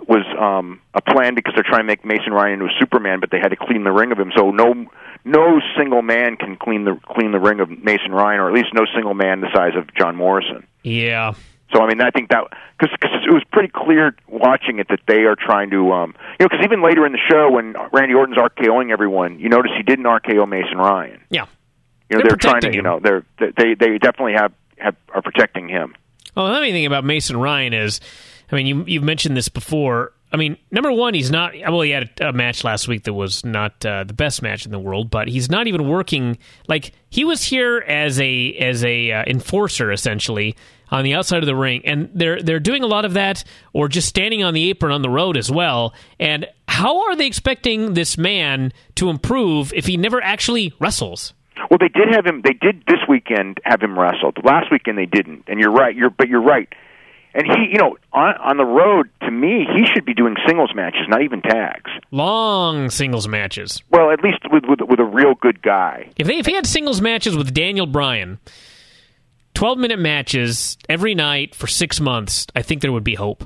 Speaker 2: a plan because they're trying to make Mason Ryan into a Superman, but they had to clean the ring of him. So no single man can clean the ring of Mason Ryan, or at least no single man the size of John Morrison.
Speaker 1: Yeah.
Speaker 2: So, I mean, I think that, because it was pretty clear watching it that they are trying to, because even later in the show when Randy Orton's RKOing everyone, you notice he didn't RKO Mason Ryan.
Speaker 1: Yeah.
Speaker 2: They're trying to, they definitely are protecting him.
Speaker 1: Well, the other thing about Mason Ryan is, I mean, you've mentioned this before. I mean, number one, he's not. Well, he had a match last week that was not the best match in the world, but he's not even working. Like, he was here as a enforcer essentially on the outside of the ring, and they're doing a lot of that, or just standing on the apron on the road as well. And how are they expecting this man to improve if he never actually wrestles?
Speaker 2: Well, they did have him. They did this weekend have him wrestle. Last weekend they didn't, and you're right. You're right. And he, on the road, to me, he should be doing singles matches, not even tags.
Speaker 1: Long singles matches.
Speaker 2: Well, at least with a real good guy.
Speaker 1: If he had singles matches with Daniel Bryan, 12-minute matches every night for 6 months, I think there would be hope.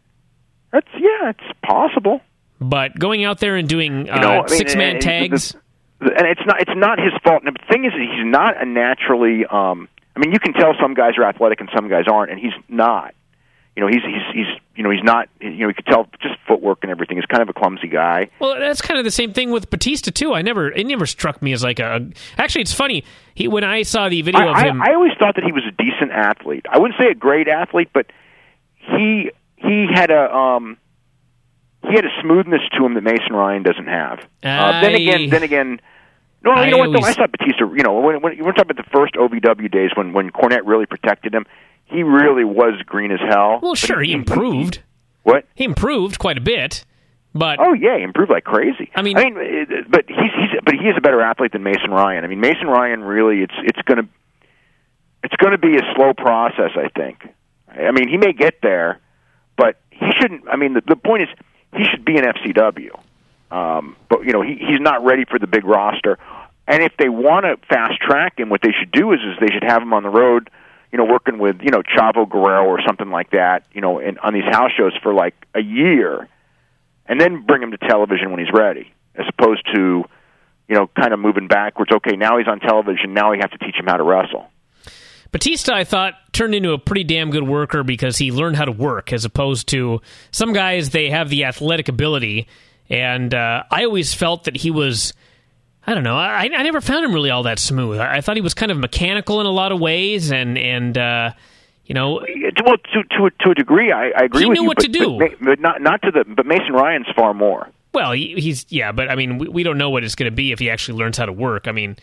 Speaker 2: It's possible.
Speaker 1: But going out there and doing six-man tags,
Speaker 2: and it's not his fault. And the thing is, he's not a naturally. I mean, you can tell some guys are athletic and some guys aren't, and he's not. He's not. You could tell just footwork and everything. He's kind of a clumsy guy.
Speaker 1: Well, that's kind of the same thing with Batista too. It never struck me as like a. Actually, it's funny. When I saw the video of him,
Speaker 2: I always thought that he was a decent athlete. I wouldn't say a great athlete, but he had a smoothness to him that Mason Ryan doesn't have. Then again. No, you know what? Though I thought Batista. When we're talking about the first OVW days when Cornette really protected him. He really was green as hell.
Speaker 1: Well, sure, he improved.
Speaker 2: What?
Speaker 1: He improved quite a bit, but
Speaker 2: he improved like crazy. But he is a better athlete than Mason Ryan. I mean, Mason Ryan really, it's going to be a slow process, I think. I mean, he may get there, but he shouldn't. I mean, the point is, he should be an FCW. But he's not ready for the big roster. And if they want to fast track him, what they should do is they should have him on the road. Working with, Chavo Guerrero or something like that, on these house shows for like a year, and then bring him to television when he's ready, as opposed to, kind of moving backwards. Okay, now he's on television, now we have to teach him how to wrestle.
Speaker 1: Batista, I thought, turned into a pretty damn good worker because he learned how to work, as opposed to some guys, they have the athletic ability, and I always felt that he was... I don't know. I never found him really all that smooth. I thought he was kind of mechanical in a lot of ways, and
Speaker 2: Well, to a degree, I agree with you.
Speaker 1: He knew what to do,
Speaker 2: but Mason Ryan's far more.
Speaker 1: Well, but I mean, we don't know what it's going to be if he actually learns how to work. I mean,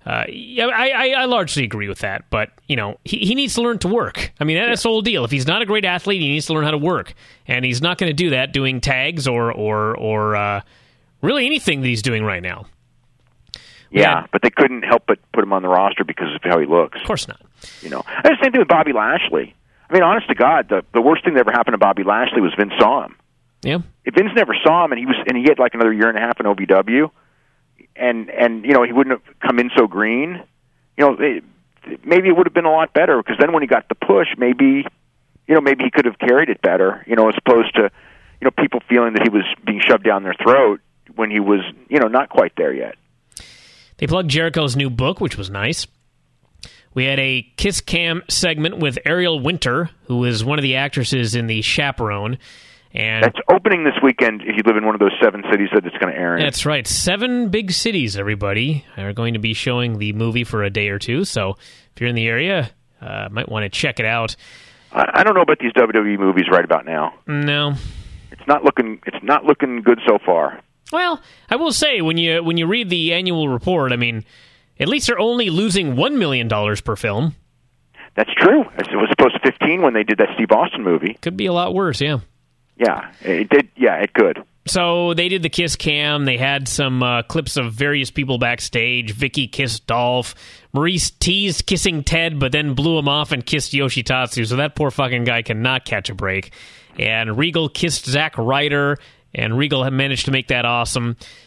Speaker 1: I largely agree with that, but he needs to learn to work. I mean, that's the whole deal. If he's not a great athlete, he needs to learn how to work, and he's not going to do that doing tags or really anything that he's doing right now.
Speaker 2: Yeah, but they couldn't help but put him on the roster because of how he looks.
Speaker 1: Of course not.
Speaker 2: And the same thing with Bobby Lashley. I mean, honest to God, the worst thing that ever happened to Bobby Lashley was Vince saw him.
Speaker 1: Yeah.
Speaker 2: If Vince never saw him and he had like another year and a half in OVW, and he wouldn't have come in so green, maybe it would have been a lot better, because then when he got the push, maybe he could have carried it better, as opposed to people feeling that he was being shoved down their throat when he was not quite there yet.
Speaker 1: They plugged Jericho's new book, which was nice. We had a Kiss Cam segment with Ariel Winter, who is one of the actresses in The Chaperone. And
Speaker 2: that's opening this weekend if you live in one of those 7 cities that it's going to air in.
Speaker 1: That's right. 7 big cities, everybody, are going to be showing the movie for a day or two. So if you're in the area, might want to check it out.
Speaker 2: I don't know about these WWE movies right about now.
Speaker 1: No.
Speaker 2: It's not looking good so far.
Speaker 1: Well, I will say, when you read the annual report, I mean, at least they're only losing $1 million per film.
Speaker 2: That's true. It was supposed to 15 when they did that Steve Austin movie.
Speaker 1: Could be a lot worse, yeah.
Speaker 2: Yeah, it did. Yeah, it could.
Speaker 1: So they did the Kiss Cam. They had some clips of various people backstage. Vicky kissed Dolph. Maurice teased kissing Ted, but then blew him off and kissed Yoshitatsu. So that poor fucking guy cannot catch a break. And Regal kissed Zack Ryder. And Regal had managed to make that awesome.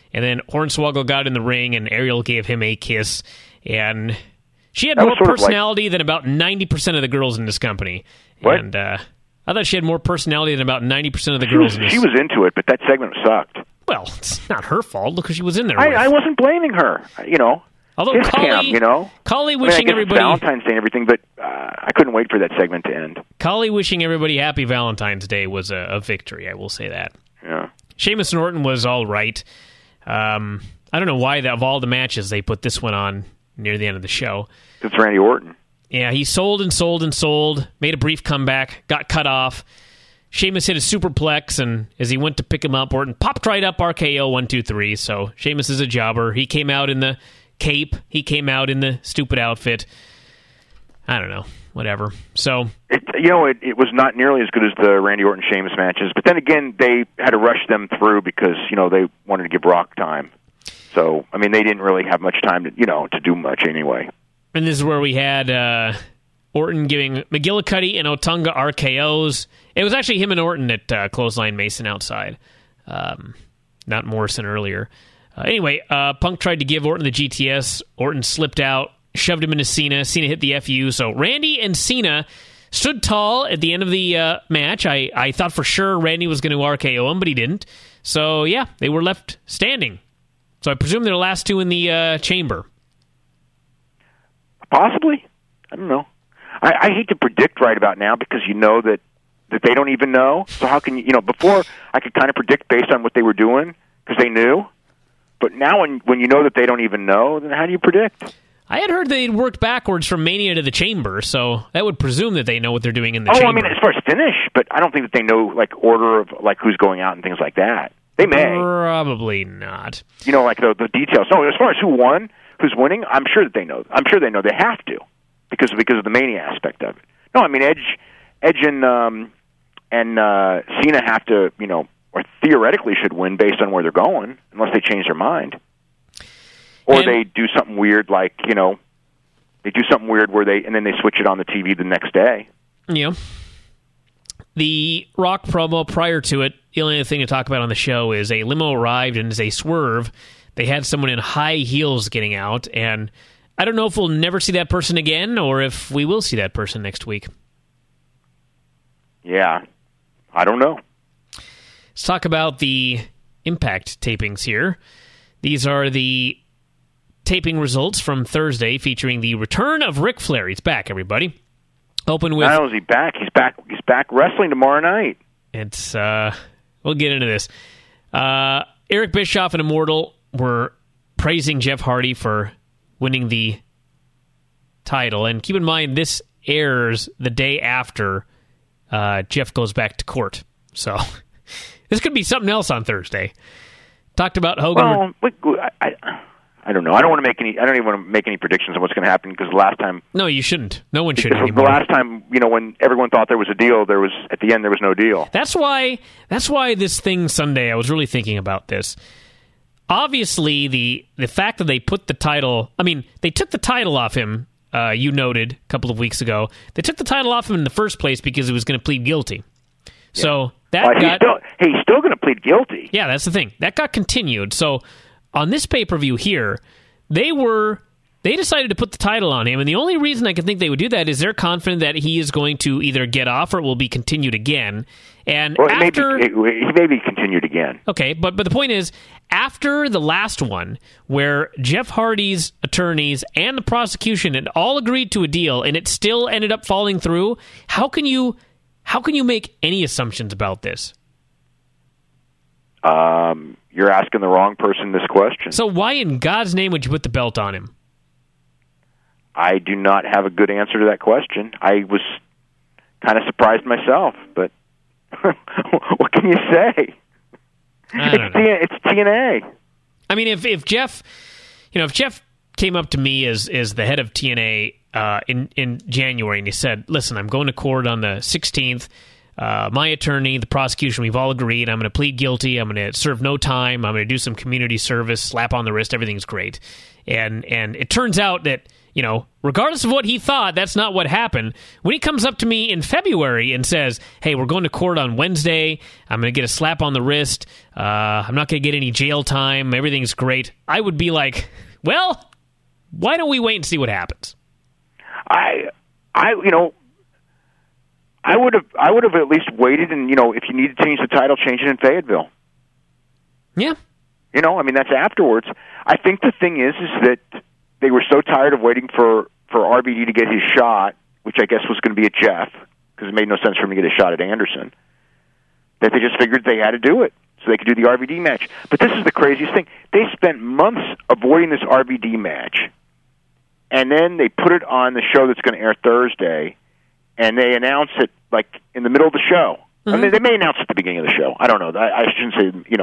Speaker 1: And then Hornswoggle got in the ring, and Ariel gave him a kiss. And she had
Speaker 2: That
Speaker 1: more
Speaker 2: was sort of
Speaker 1: personality than about 90% of the girls in this company.
Speaker 2: What?
Speaker 1: And I thought she had more personality than about 90% of the girls in this.
Speaker 2: She was into it, but that segment sucked.
Speaker 1: Well, it's not her fault. Look who she was in there with.
Speaker 2: I wasn't blaming her,
Speaker 1: Although
Speaker 2: Kiss
Speaker 1: Collie,
Speaker 2: cam,
Speaker 1: Collie
Speaker 2: I
Speaker 1: wishing
Speaker 2: guess
Speaker 1: everybody
Speaker 2: it's Valentine's Day and everything, but I couldn't wait for that segment to end.
Speaker 1: Collie wishing everybody happy Valentine's Day was a victory. I will say that.
Speaker 2: Yeah.
Speaker 1: Sheamus and Orton was all right. I don't know why of all the matches they put this one on near the end of the show.
Speaker 2: It's Randy Orton.
Speaker 1: Yeah, he sold and sold and sold, made a brief comeback, got cut off. Sheamus hit a superplex, and as he went to pick him up, Orton popped right up RKO 1, 2, 3. So Sheamus is a jobber. He came out in the cape. He came out in the stupid outfit. I don't know. Whatever. So
Speaker 2: it was not nearly as good as the Randy Orton Sheamus matches, but then again, they had to rush them through because they wanted to give Brock time. So they didn't really have much time to do much anyway.
Speaker 1: And this is where we had Orton giving McGillicuddy and Otunga RKOs. It was actually him and Orton at Clothesline Mason outside, not Morrison earlier. Anyway, Punk tried to give Orton the GTS. Orton slipped out, shoved him into Cena. Cena hit the FU. So Randy and Cena stood tall at the end of the match. I thought for sure Randy was going to RKO him, but he didn't. So, yeah, they were left standing. So I presume they're the last two in the chamber.
Speaker 2: Possibly. I don't know. I hate to predict right about now because that they don't even know. So how can before I could kind of predict based on what they were doing because they knew. But now when you know that they don't even know, then how do you predict?
Speaker 1: I had heard they'd worked backwards from Mania to the Chamber, so that would presume that they know what they're doing in the Chamber.
Speaker 2: As far as finish, but I don't think that they know order of who's going out and things like that. They may.
Speaker 1: Probably not.
Speaker 2: The details. No, as far as who won, who's winning, I'm sure that they know. I'm sure they know they have to because of the Mania aspect of it. No, Edge and Cena have to, or theoretically should win based on where they're going, unless they change their mind. Or they do something weird they do something weird where and then they switch it on the TV the next day.
Speaker 1: Yeah. The Rock promo prior to it, the only other thing to talk about on the show is a limo arrived and as they swerve, they had someone in high heels getting out, and I don't know if we'll never see that person again or if we will see that person next week.
Speaker 2: Yeah. I don't know.
Speaker 1: Let's talk about the Impact tapings here. These are the taping results from Thursday featuring the return of Ric Flair. He's back, everybody. Open with...
Speaker 2: Not only is he back, he's back wrestling tomorrow night.
Speaker 1: It's, we'll get into this. Eric Bischoff and Immortal were praising Jeff Hardy for winning the title. And keep in mind, this airs the day after Jeff goes back to court. So this could be something else on Thursday. Talked about Hogan.
Speaker 2: Well, I don't know. I don't even want to make any predictions on what's going to happen because last time.
Speaker 1: No, you shouldn't. No one should anymore.
Speaker 2: The last time, when everyone thought there was a deal, at the end there was no deal.
Speaker 1: That's why this thing Sunday. I was really thinking about this. Obviously, the fact that they put the title. They took the title off him. You noted a couple of weeks ago. They took the title off him in the first place because he was going to plead guilty. Yeah. So
Speaker 2: he's still going to plead guilty.
Speaker 1: Yeah, that's the thing. That got continued. So on this pay-per-view here, they decided to put the title on him, and the only reason I can think they would do that is they're confident that he is going to either get off or it will be continued again. And
Speaker 2: he may be continued again.
Speaker 1: Okay, but the point is, after the last one, where Jeff Hardy's attorneys and the prosecution had all agreed to a deal, and it still ended up falling through, how can you make any assumptions about this?
Speaker 2: You're asking the wrong person this question.
Speaker 1: So why in God's name would you put the belt on him?
Speaker 2: I do not have a good answer to that question. I was kind of surprised myself, but what can you say? It's TNA.
Speaker 1: If Jeff, if Jeff came up to me as the head of TNA in January and he said, "Listen, I'm going to court on the 16th. My attorney, the prosecution, we've all agreed. I'm going to plead guilty. I'm going to serve no time. I'm going to do some community service, slap on the wrist. Everything's great." And it turns out that regardless of what he thought, that's not what happened. When he comes up to me in February and says, hey, we're going to court on Wednesday, I'm going to get a slap on the wrist, I'm not going to get any jail time, everything's great, I would be like, well, why don't we wait and see what happens?
Speaker 2: I would have at least waited, and if you need to change the title, change it in Fayetteville.
Speaker 1: Yeah.
Speaker 2: That's afterwards. I think the thing is that they were so tired of waiting for RVD to get his shot, which I guess was going to be at Jeff, because it made no sense for him to get a shot at Anderson, that they just figured they had to do it so they could do the RVD match. But this is the craziest thing. They spent months avoiding this RVD match, and then they put it on the show that's going to air Thursday, and they announce it, in the middle of the show.
Speaker 1: Mm-hmm.
Speaker 2: They may announce it at the beginning of the show. I don't know. I shouldn't say,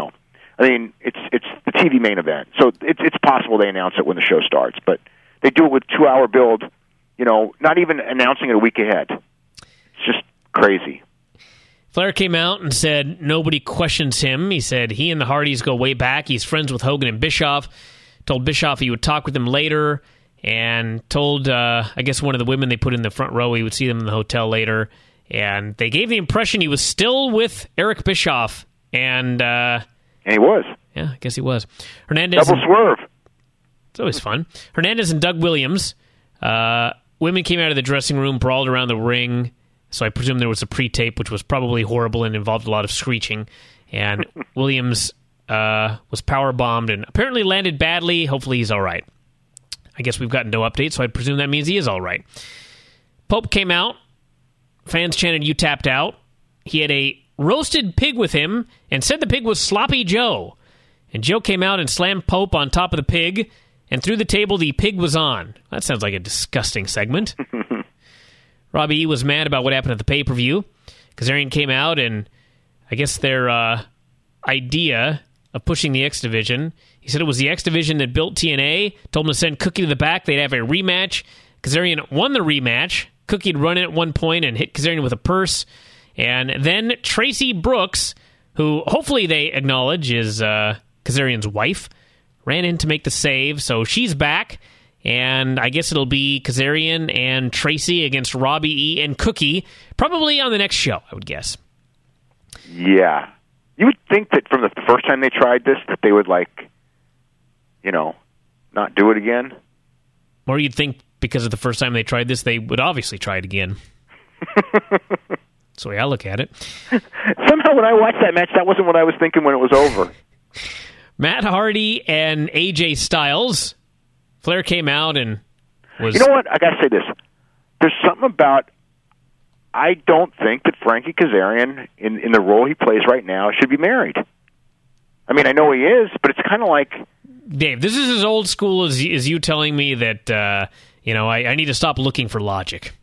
Speaker 2: it's the TV main event, so it's possible they announce it when the show starts, but they do it with 2-hour build, not even announcing it a week ahead. It's just crazy.
Speaker 1: Flair came out and said nobody questions him. He said he and the Hardys go way back. He's friends with Hogan and Bischoff. Told Bischoff he would talk with him later, and told, I guess, one of the women they put in the front row he would see them in the hotel later. And they gave the impression he was still with Eric Bischoff. And
Speaker 2: he was.
Speaker 1: Yeah, I guess he was. Hernandez.
Speaker 2: Double swerve.
Speaker 1: It's always fun. Hernandez and Doug Williams. Women came out of the dressing room, brawled around the ring. So I presume there was a pre-tape, which was probably horrible and involved a lot of screeching. And Williams was power-bombed and apparently landed badly. Hopefully he's all right. I guess we've gotten no update, so I presume that means he is all right. Pope came out. Fans chanted, "You tapped out." He had a roasted pig with him and said the pig was Sloppy Joe. And Joe came out and slammed Pope on top of the pig, and through the table the pig was on. That sounds like a disgusting segment. Robbie E. was mad about what happened at the pay-per-view. Kazarian came out, and I guess their idea of pushing the X Division, he said it was the X Division that built TNA, told him to send Cookie to the back, they'd have a rematch. Kazarian won the rematch. Cookie had run in at one point and hit Kazarian with a purse. And then Tracy Brooks, who hopefully they acknowledge is Kazarian's wife, ran in to make the save. So she's back, and I guess it'll be Kazarian and Tracy against Robbie E. and Cookie, probably on the next show, I would guess.
Speaker 2: Yeah. You would think that from the first time they tried this, that they would, not do it again.
Speaker 1: Or you'd think because of the first time they tried this, they would obviously try it again. That's the way I look at it.
Speaker 2: Somehow when I watched that match, that wasn't what I was thinking when it was over.
Speaker 1: Matt Hardy and AJ Styles. Flair came out and was...
Speaker 2: You know what? I got to say this. There's something about... I don't think that Frankie Kazarian, in the role he plays right now, should be married. I mean, I know he is, but it's kind of like...
Speaker 1: Dave, this is as old school as you telling me that, I need to stop looking for logic.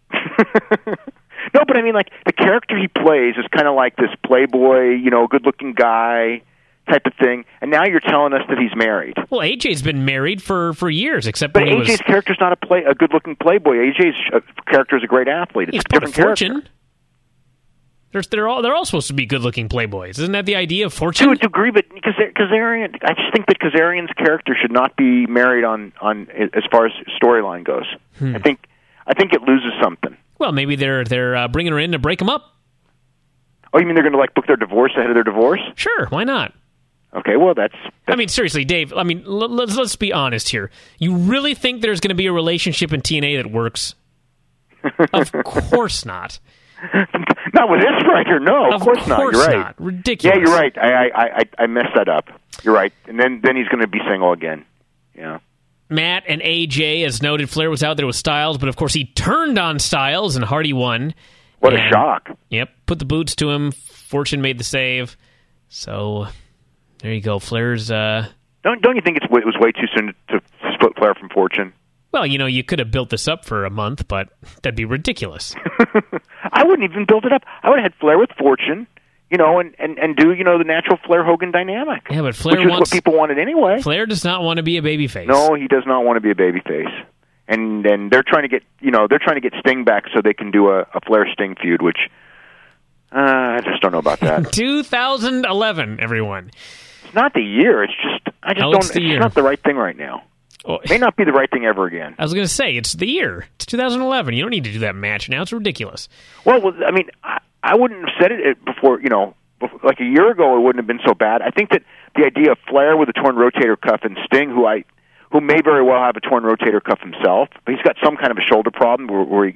Speaker 2: No, but I mean, the character he plays is kind of like this playboy, good-looking guy type of thing, and now you're telling us that he's married.
Speaker 1: Well, AJ's been married for years, except
Speaker 2: but
Speaker 1: when he
Speaker 2: AJ's character's not a good-looking playboy. AJ's character is a great athlete. It's
Speaker 1: he's
Speaker 2: a different character.
Speaker 1: They're all supposed to be good-looking playboys. Isn't that the idea of Fortune?
Speaker 2: To a degree, but Kazarian, I just think that Kazarian's character should not be married on as far as storyline goes. I think it loses something.
Speaker 1: Well, maybe they're bringing her in to break them up.
Speaker 2: Oh, you mean they're going to book their divorce ahead of their divorce?
Speaker 1: Sure, why not?
Speaker 2: Okay, well that's...
Speaker 1: I mean, seriously, Dave. I mean, let's be honest here. You really think there's going to be a relationship in TNA that works? Of course not.
Speaker 2: Not with this writer, no. Of course not. You're right.
Speaker 1: Not. Ridiculous.
Speaker 2: Yeah, you're right. I messed that up. You're right. And then he's going to be single again. Yeah.
Speaker 1: Matt and AJ, as noted, Flair was out there with Styles, but of course he turned on Styles and Hardy won.
Speaker 2: What a shock.
Speaker 1: Yep, put the boots to him. Fortune made the save. So there you go. Flair's... Don't
Speaker 2: you think it was way too soon to split Flair from Fortune?
Speaker 1: Well, you could have built this up for a month, but that'd be ridiculous.
Speaker 2: I wouldn't even build it up. I would have had Flair with Fortune, and do, the natural Flair-Hogan dynamic.
Speaker 1: Yeah, but Flair
Speaker 2: which is what people wanted anyway.
Speaker 1: Flair does not want to be a babyface.
Speaker 2: No, he does not want to be a babyface. And they're trying to get Sting back so they can do a Flair-Sting feud, which I just don't know about that.
Speaker 1: 2011, everyone.
Speaker 2: It's not the year. It's just it's not the right thing right now. May not be the right thing ever again.
Speaker 1: I was going to say, it's the year. It's 2011. You don't need to do that match now. It's ridiculous.
Speaker 2: Well, I mean, I wouldn't have said it before, like a year ago it wouldn't have been so bad. I think that the idea of Flair with a torn rotator cuff and Sting, who may very well have a torn rotator cuff himself, but he's got some kind of a shoulder problem where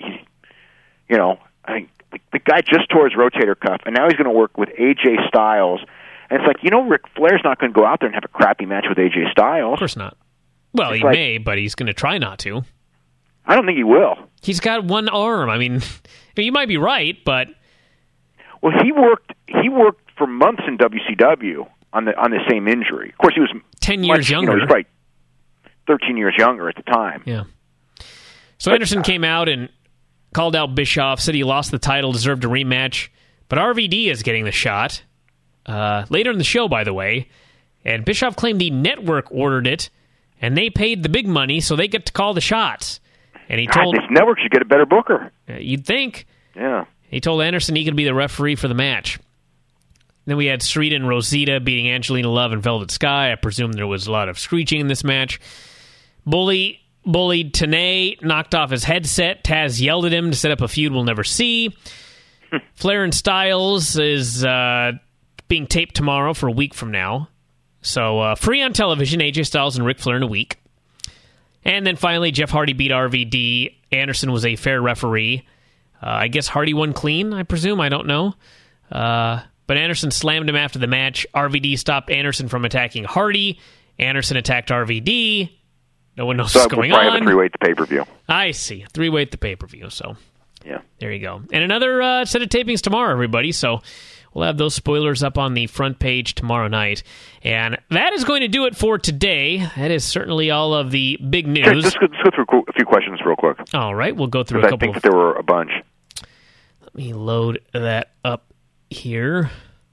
Speaker 2: I think the guy just tore his rotator cuff, and now he's going to work with AJ Styles. And it's like, Ric Flair's not going to go out there and have a crappy match with AJ Styles.
Speaker 1: Of course not. Well, he may, but he's going to try not to.
Speaker 2: I don't think he will.
Speaker 1: He's got one arm. I mean, you might be right, but...
Speaker 2: Well, he worked for months in WCW on the same injury. Of course, he was
Speaker 1: 10 years younger.
Speaker 2: He was probably 13 years younger at the time.
Speaker 1: Yeah. So Anderson came out and called out Bischoff, said he lost the title, deserved a rematch, but RVD is getting the shot. Later in the show, by the way, and Bischoff claimed the network ordered it, and they paid the big money, so they get to call the shots. And he told
Speaker 2: this network should get a better booker.
Speaker 1: You'd think.
Speaker 2: Yeah.
Speaker 1: He told Anderson he could be the referee for the match. Then we had Sarita and Rosita beating Angelina Love and Velvet Sky. I presume there was a lot of screeching in this match. Bullied Tenay, knocked off his headset. Taz yelled at him to set up a feud we'll never see. Flair and Styles is being taped tomorrow for a week from now. So free on television, AJ Styles and Ric Flair in a week. And then finally, Jeff Hardy beat RVD. Anderson was a fair referee. I guess Hardy won clean, I presume. I don't know. But Anderson slammed him after the match. RVD stopped Anderson from attacking Hardy. Anderson attacked RVD. No one knows what's going on.
Speaker 2: So we'll probably have a three-way at the pay-per-view.
Speaker 1: I see. Three-way at the pay-per-view. So
Speaker 2: yeah,
Speaker 1: there you go. And another set of tapings tomorrow, everybody. So we'll have those spoilers up on the front page tomorrow night. And that is going to do it for today. That is certainly all of the big news.
Speaker 2: Okay, let's go through a few questions real quick.
Speaker 1: All right, we'll go through a couple.
Speaker 2: I think that there were a bunch.
Speaker 1: Let me load that up here.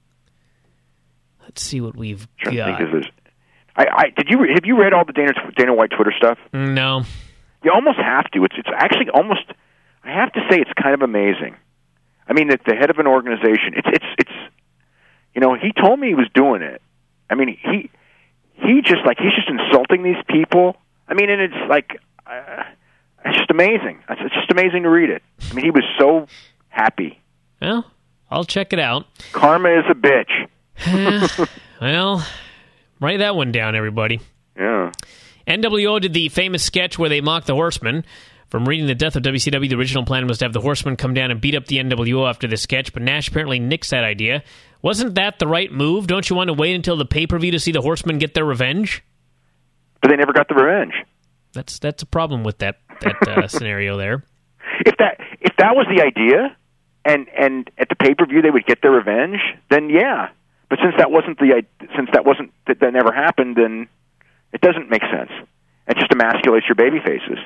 Speaker 1: Let's see what we've got.
Speaker 2: Have you read all the Dana White Twitter stuff?
Speaker 1: No.
Speaker 2: You almost have to. It's actually almost. I have to say, it's kind of amazing. I mean, that the head of an organization. It's. He told me he was doing it. I mean, he's just insulting these people. I mean, and it's like, it's just amazing. It's just amazing to read it. I mean, he was so happy.
Speaker 1: Well, I'll check it out.
Speaker 2: Karma is a bitch.
Speaker 1: Well, write that one down, everybody.
Speaker 2: Yeah.
Speaker 1: NWO did the famous sketch where they mocked the Horsemen. From reading the death of WCW, the original plan was to have the Horsemen come down and beat up the NWO after the sketch, but Nash apparently nixed that idea. Wasn't that the right move? Don't you want to wait until the pay-per-view to see the Horsemen get their revenge?
Speaker 2: But they never got the revenge.
Speaker 1: That's a problem with that scenario there.
Speaker 2: If that was the idea, and at the pay-per-view they would get their revenge, then yeah. But since that never happened, then it doesn't make sense. It just emasculates your baby faces.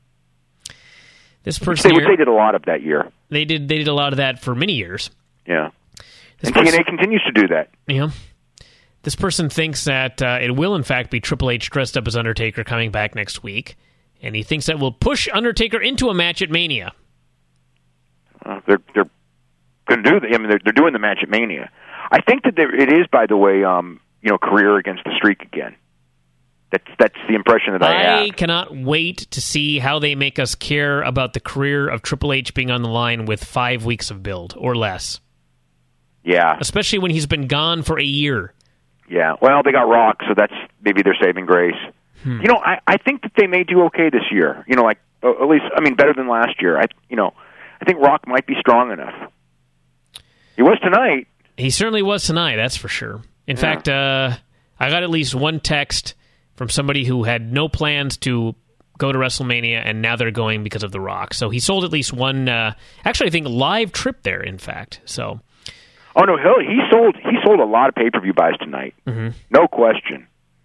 Speaker 1: This person
Speaker 2: they did a lot of that year.
Speaker 1: They did a lot of that for many years.
Speaker 2: Yeah. And TNA continues to do that.
Speaker 1: Yeah. This person thinks that it will, in fact, be Triple H dressed up as Undertaker coming back next week, and he thinks that will push Undertaker into a match at Mania.
Speaker 2: They're going to do. They're doing the match at Mania. I think that it is, by the way, career against the streak again. That's the impression that I have.
Speaker 1: I cannot wait to see how they make us care about the career of Triple H being on the line with 5 weeks of build or less.
Speaker 2: Yeah.
Speaker 1: Especially when he's been gone for a year.
Speaker 2: Yeah. Well, they got Rock, so that's maybe their saving grace. I think that they may do okay this year. At least, better than last year. I think Rock might be strong enough. He was tonight.
Speaker 1: He certainly was tonight, that's for sure. In fact, I got at least one text from somebody who had no plans to go to WrestleMania, and now they're going because of The Rock. So he sold at least one, actually I think live trip there, in fact. So,
Speaker 2: oh no, he sold a lot of pay-per-view buys tonight.
Speaker 1: Mm-hmm.
Speaker 2: No question.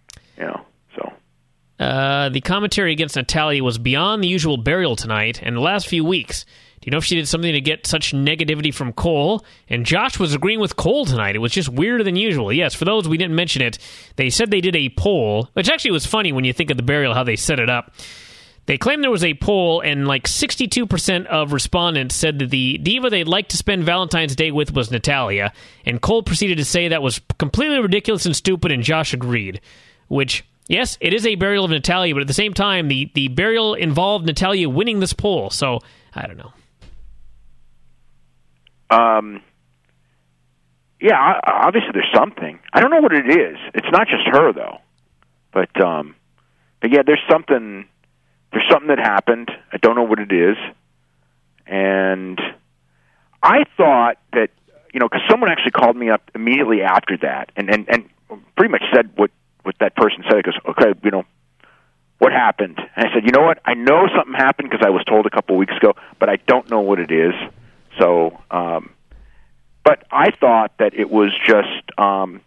Speaker 1: The commentary against Natalya was beyond the usual burial tonight, and the last few weeks. Do you know if she did something to get such negativity from Cole? And Josh was agreeing with Cole tonight. It was just weirder than usual. Yes, for those we didn't mention it, they said they did a poll, which actually was funny when you think of the burial, how they set it up. They claimed there was a poll, and like 62% of respondents said that the diva they'd like to spend Valentine's Day with was Natalya, and Cole proceeded to say that was completely ridiculous and stupid, and Josh agreed, which Yes, it is a burial of Natalya, but at the same time, the burial involved Natalya winning this poll. So I don't know.
Speaker 2: Yeah, obviously there's something. I don't know what it is. It's not just her though, but yeah, there's something. There's something that happened. I don't know what it is, and I thought that because someone actually called me up immediately after that, and pretty much said what that person said. He goes, okay, what happened? And I said, you know what? I know something happened because I was told a couple weeks ago, but I don't know what it is. So, but I thought that it was just, Cole,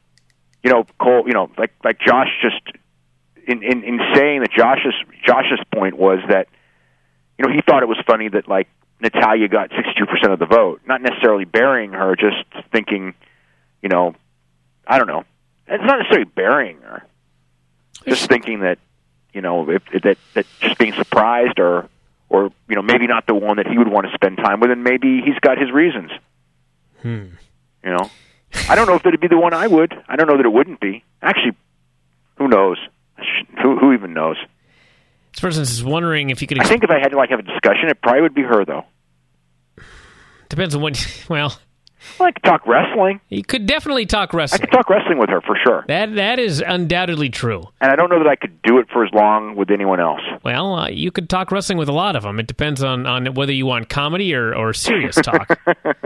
Speaker 2: like Josh just in saying that Josh's point was that, he thought it was funny that like Natalya got 62% of the vote, not necessarily burying her, just thinking, I don't know. It's not necessarily burying her, just thinking that, that just being surprised or maybe not the one that he would want to spend time with, and maybe he's got his reasons. I don't know if that'd be the one I would. I don't know that it wouldn't be. Actually, who knows? Who even knows?
Speaker 1: This person is wondering if you could...
Speaker 2: I think if I had to have a discussion, it probably would be her, though.
Speaker 1: Depends on what... Well,
Speaker 2: I could talk wrestling.
Speaker 1: You could definitely talk wrestling.
Speaker 2: I could talk wrestling with her, for sure.
Speaker 1: That is undoubtedly true.
Speaker 2: And I don't know that I could do it for as long with anyone else.
Speaker 1: Well, you could talk wrestling with a lot of them. It depends on whether you want comedy or serious talk.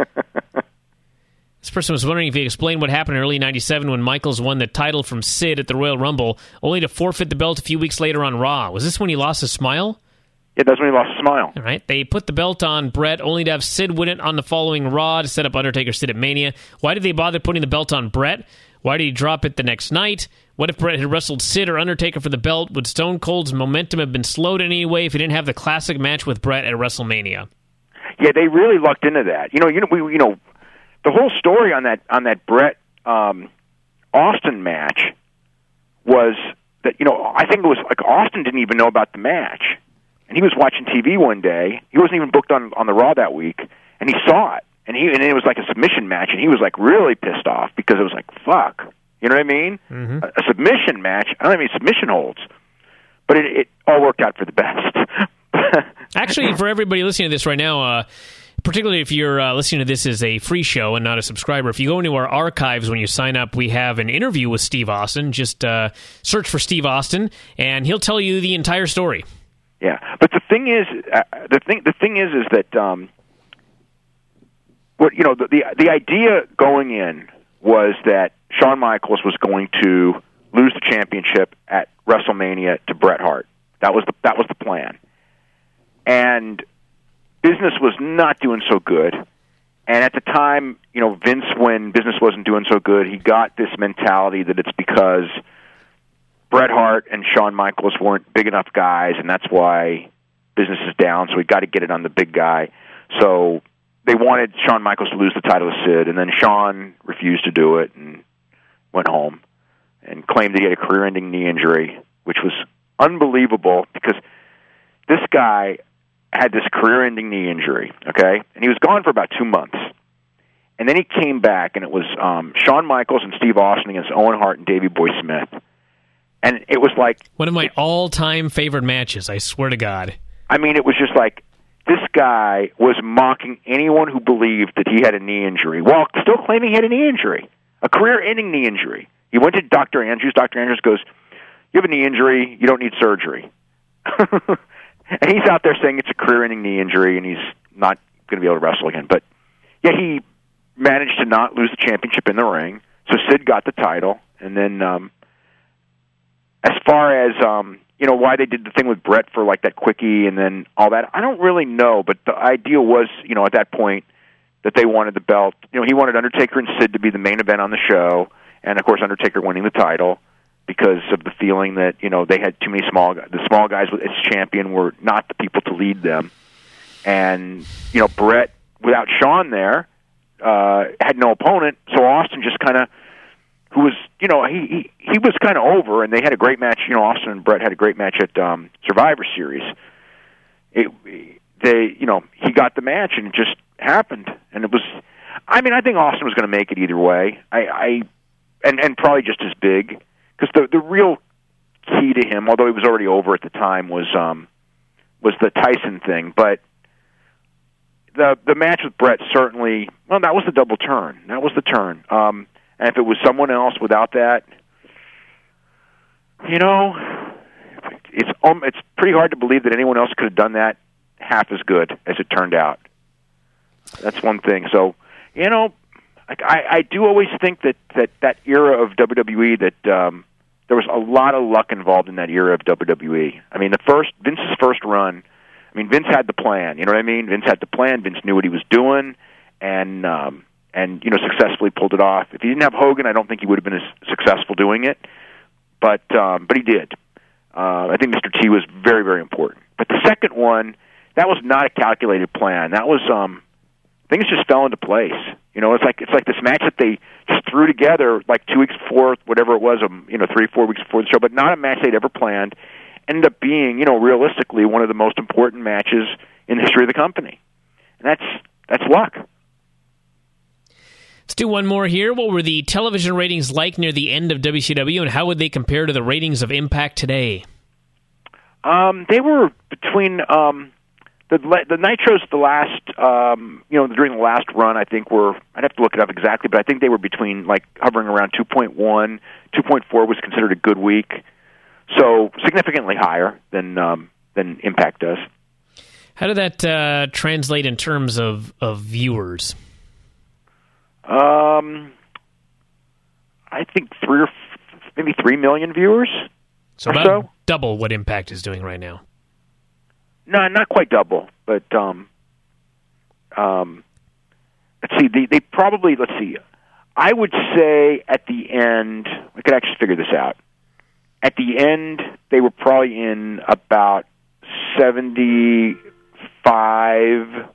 Speaker 1: This person was wondering if you could explain what happened in early '97 when Michaels won the title from Sid at the Royal Rumble, only to forfeit the belt a few weeks later on Raw. Was this when he lost his smile?
Speaker 2: Yeah, that's when he lost his smile.
Speaker 1: All right. They put the belt on Brett, only to have Sid win it on the following Raw to set up Undertaker Sid at Mania. Why did they bother putting the belt on Brett? Why did he drop it the next night? What if Brett had wrestled Sid or Undertaker for the belt? Would Stone Cold's momentum have been slowed in any way if he didn't have the classic match with Brett at WrestleMania?
Speaker 2: Yeah, they really lucked into that. The whole story on that Brett Austin match was that I think it was like Austin didn't even know about the match, and he was watching TV one day. He wasn't even booked on the Raw that week, and he saw it, and it was like a submission match, and he was like really pissed off because it was like fuck, you know what I mean? Mm-hmm. A submission match. I don't have any submission holds, but it all worked out for the best.
Speaker 1: Actually, for everybody listening to this right now. Particularly if you're listening to this as a free show and not a subscriber, if you go into our archives when you sign up, we have an interview with Steve Austin. Just search for Steve Austin, and he'll tell you the entire story.
Speaker 2: Yeah, but the thing is, that the idea going in was that Shawn Michaels was going to lose the championship at WrestleMania to Bret Hart. That was the plan, and business was not doing so good, and at the time, Vince, when business wasn't doing so good, he got this mentality that it's because Bret Hart and Shawn Michaels weren't big enough guys, and that's why business is down, so we got to get it on the big guy. So they wanted Shawn Michaels to lose the title to Sid, and then Shawn refused to do it and went home and claimed that he had a career-ending knee injury, which was unbelievable because this guy had this career-ending knee injury, okay? And he was gone for about 2 months. And then he came back, and it was Shawn Michaels and Steve Austin against Owen Hart and Davey Boy Smith. And it was like...
Speaker 1: one of my all-time favorite matches, I swear to God.
Speaker 2: I mean, it was just like, this guy was mocking anyone who believed that he had a knee injury, while still claiming he had a knee injury, a career-ending knee injury. He went to Dr. Andrews. Dr. Andrews goes, you have a knee injury, you don't need surgery. And he's out there saying it's a career-ending knee injury, and he's not going to be able to wrestle again. But, yeah, he managed to not lose the championship in the ring, so Sid got the title. And then as far as, why they did the thing with Brett for, like, that quickie and then all that, I don't really know. But the idea was, at that point, that they wanted the belt. He wanted Undertaker and Sid to be the main event on the show, and, of course, Undertaker winning the title, because of the feeling that, they had too many the small guys as champion were not the people to lead them. And, Brett, without Shawn there, had no opponent, so Austin just kind of, who was, he was kind of over, and they had a great match. Austin and Brett had a great match at Survivor Series. He got the match, and it just happened. And it was, I think Austin was going to make it either way. And probably just as big. Because the real key to him, although he was already over at the time, was the Tyson thing. But the match with Brett certainly, well, that was the double turn. That was the turn. And if it was someone else without that, it's pretty hard to believe that anyone else could have done that half as good as it turned out. That's one thing. So, I do always think that era of WWE, that there was a lot of luck involved in that era of WWE. I mean, Vince's first run, I mean, Vince had the plan. You know what I mean? Vince had the plan. Vince knew what he was doing, and successfully pulled it off. If he didn't have Hogan, I don't think he would have been as successful doing it. But he did. I think Mr. T was very, very important. But the second one, that was not a calculated plan. That was things just fell into place. It's like this match that they just threw together like 2 weeks before, whatever it was, 3-4 weeks before the show, but not a match they'd ever planned. Ended up being, realistically, one of the most important matches in the history of the company. And that's luck.
Speaker 1: Let's do one more here. What were the television ratings like near the end of WCW, and how would they compare to the ratings of Impact today?
Speaker 2: They were between the Nitros. The last, during the last run, I think I'd have to look it up exactly, but I think they were between hovering around 2.1, 2.4 was considered a good week, so significantly higher than Impact does.
Speaker 1: How did that translate in terms of viewers?
Speaker 2: I think maybe 3 million viewers.
Speaker 1: So about double what Impact is doing right now.
Speaker 2: No, not quite double, but let's see. They probably, I would say at the end, I could actually figure this out. At the end, they were probably in about 75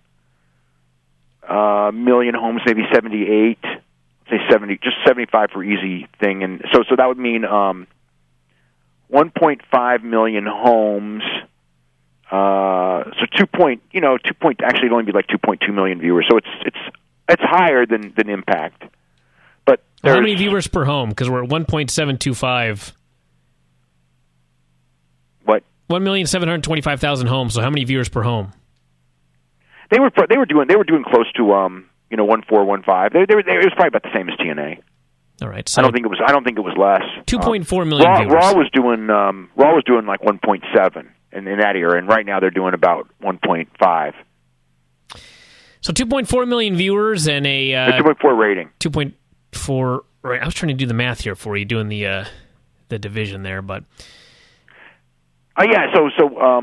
Speaker 2: million homes, maybe 78. Say 70, just 75 for easy thing, and so that would mean 1.5 million homes. So 2 point, actually it'd only be like 2.2 million viewers. So it's higher than Impact. But
Speaker 1: how many viewers per home? Because we're at 1.725.
Speaker 2: What?
Speaker 1: 1,725,000 homes. So how many viewers per home?
Speaker 2: They were doing close to 1.4, 1.5. It was probably about the same as TNA.
Speaker 1: All right. So
Speaker 2: I don't think it was less.
Speaker 1: 2.4 million viewers.
Speaker 2: Raw was doing like 1.7 in that era, and right now they're doing about 1.5.
Speaker 1: So 2.4 million viewers and a
Speaker 2: 2.4 rating.
Speaker 1: 2.4. Right. I was trying to do the math here for you, doing the division there, but
Speaker 2: yeah. So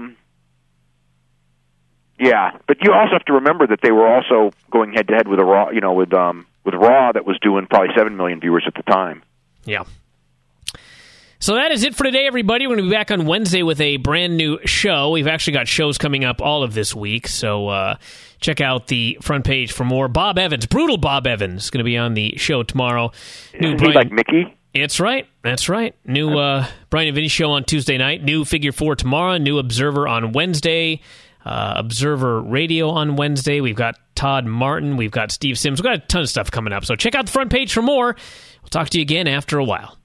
Speaker 2: yeah, but you also have to remember that they were also going head to head with a Raw, with Raw that was doing probably 7 million viewers at the time.
Speaker 1: Yeah. So that is it for today, everybody. We're going to be back on Wednesday with a brand new show. We've actually got shows coming up all of this week, so check out the front page for more. Bob Evans, Brutal Bob Evans, is going to be on the show tomorrow.
Speaker 2: Isn't he like Mickey?
Speaker 1: That's right. New Brian and Vinny show on Tuesday night. New Figure 4 tomorrow. New Observer on Wednesday. Observer Radio on Wednesday. We've got Todd Martin. We've got Steve Sims. We've got a ton of stuff coming up. So check out the front page for more. We'll talk to you again after a while.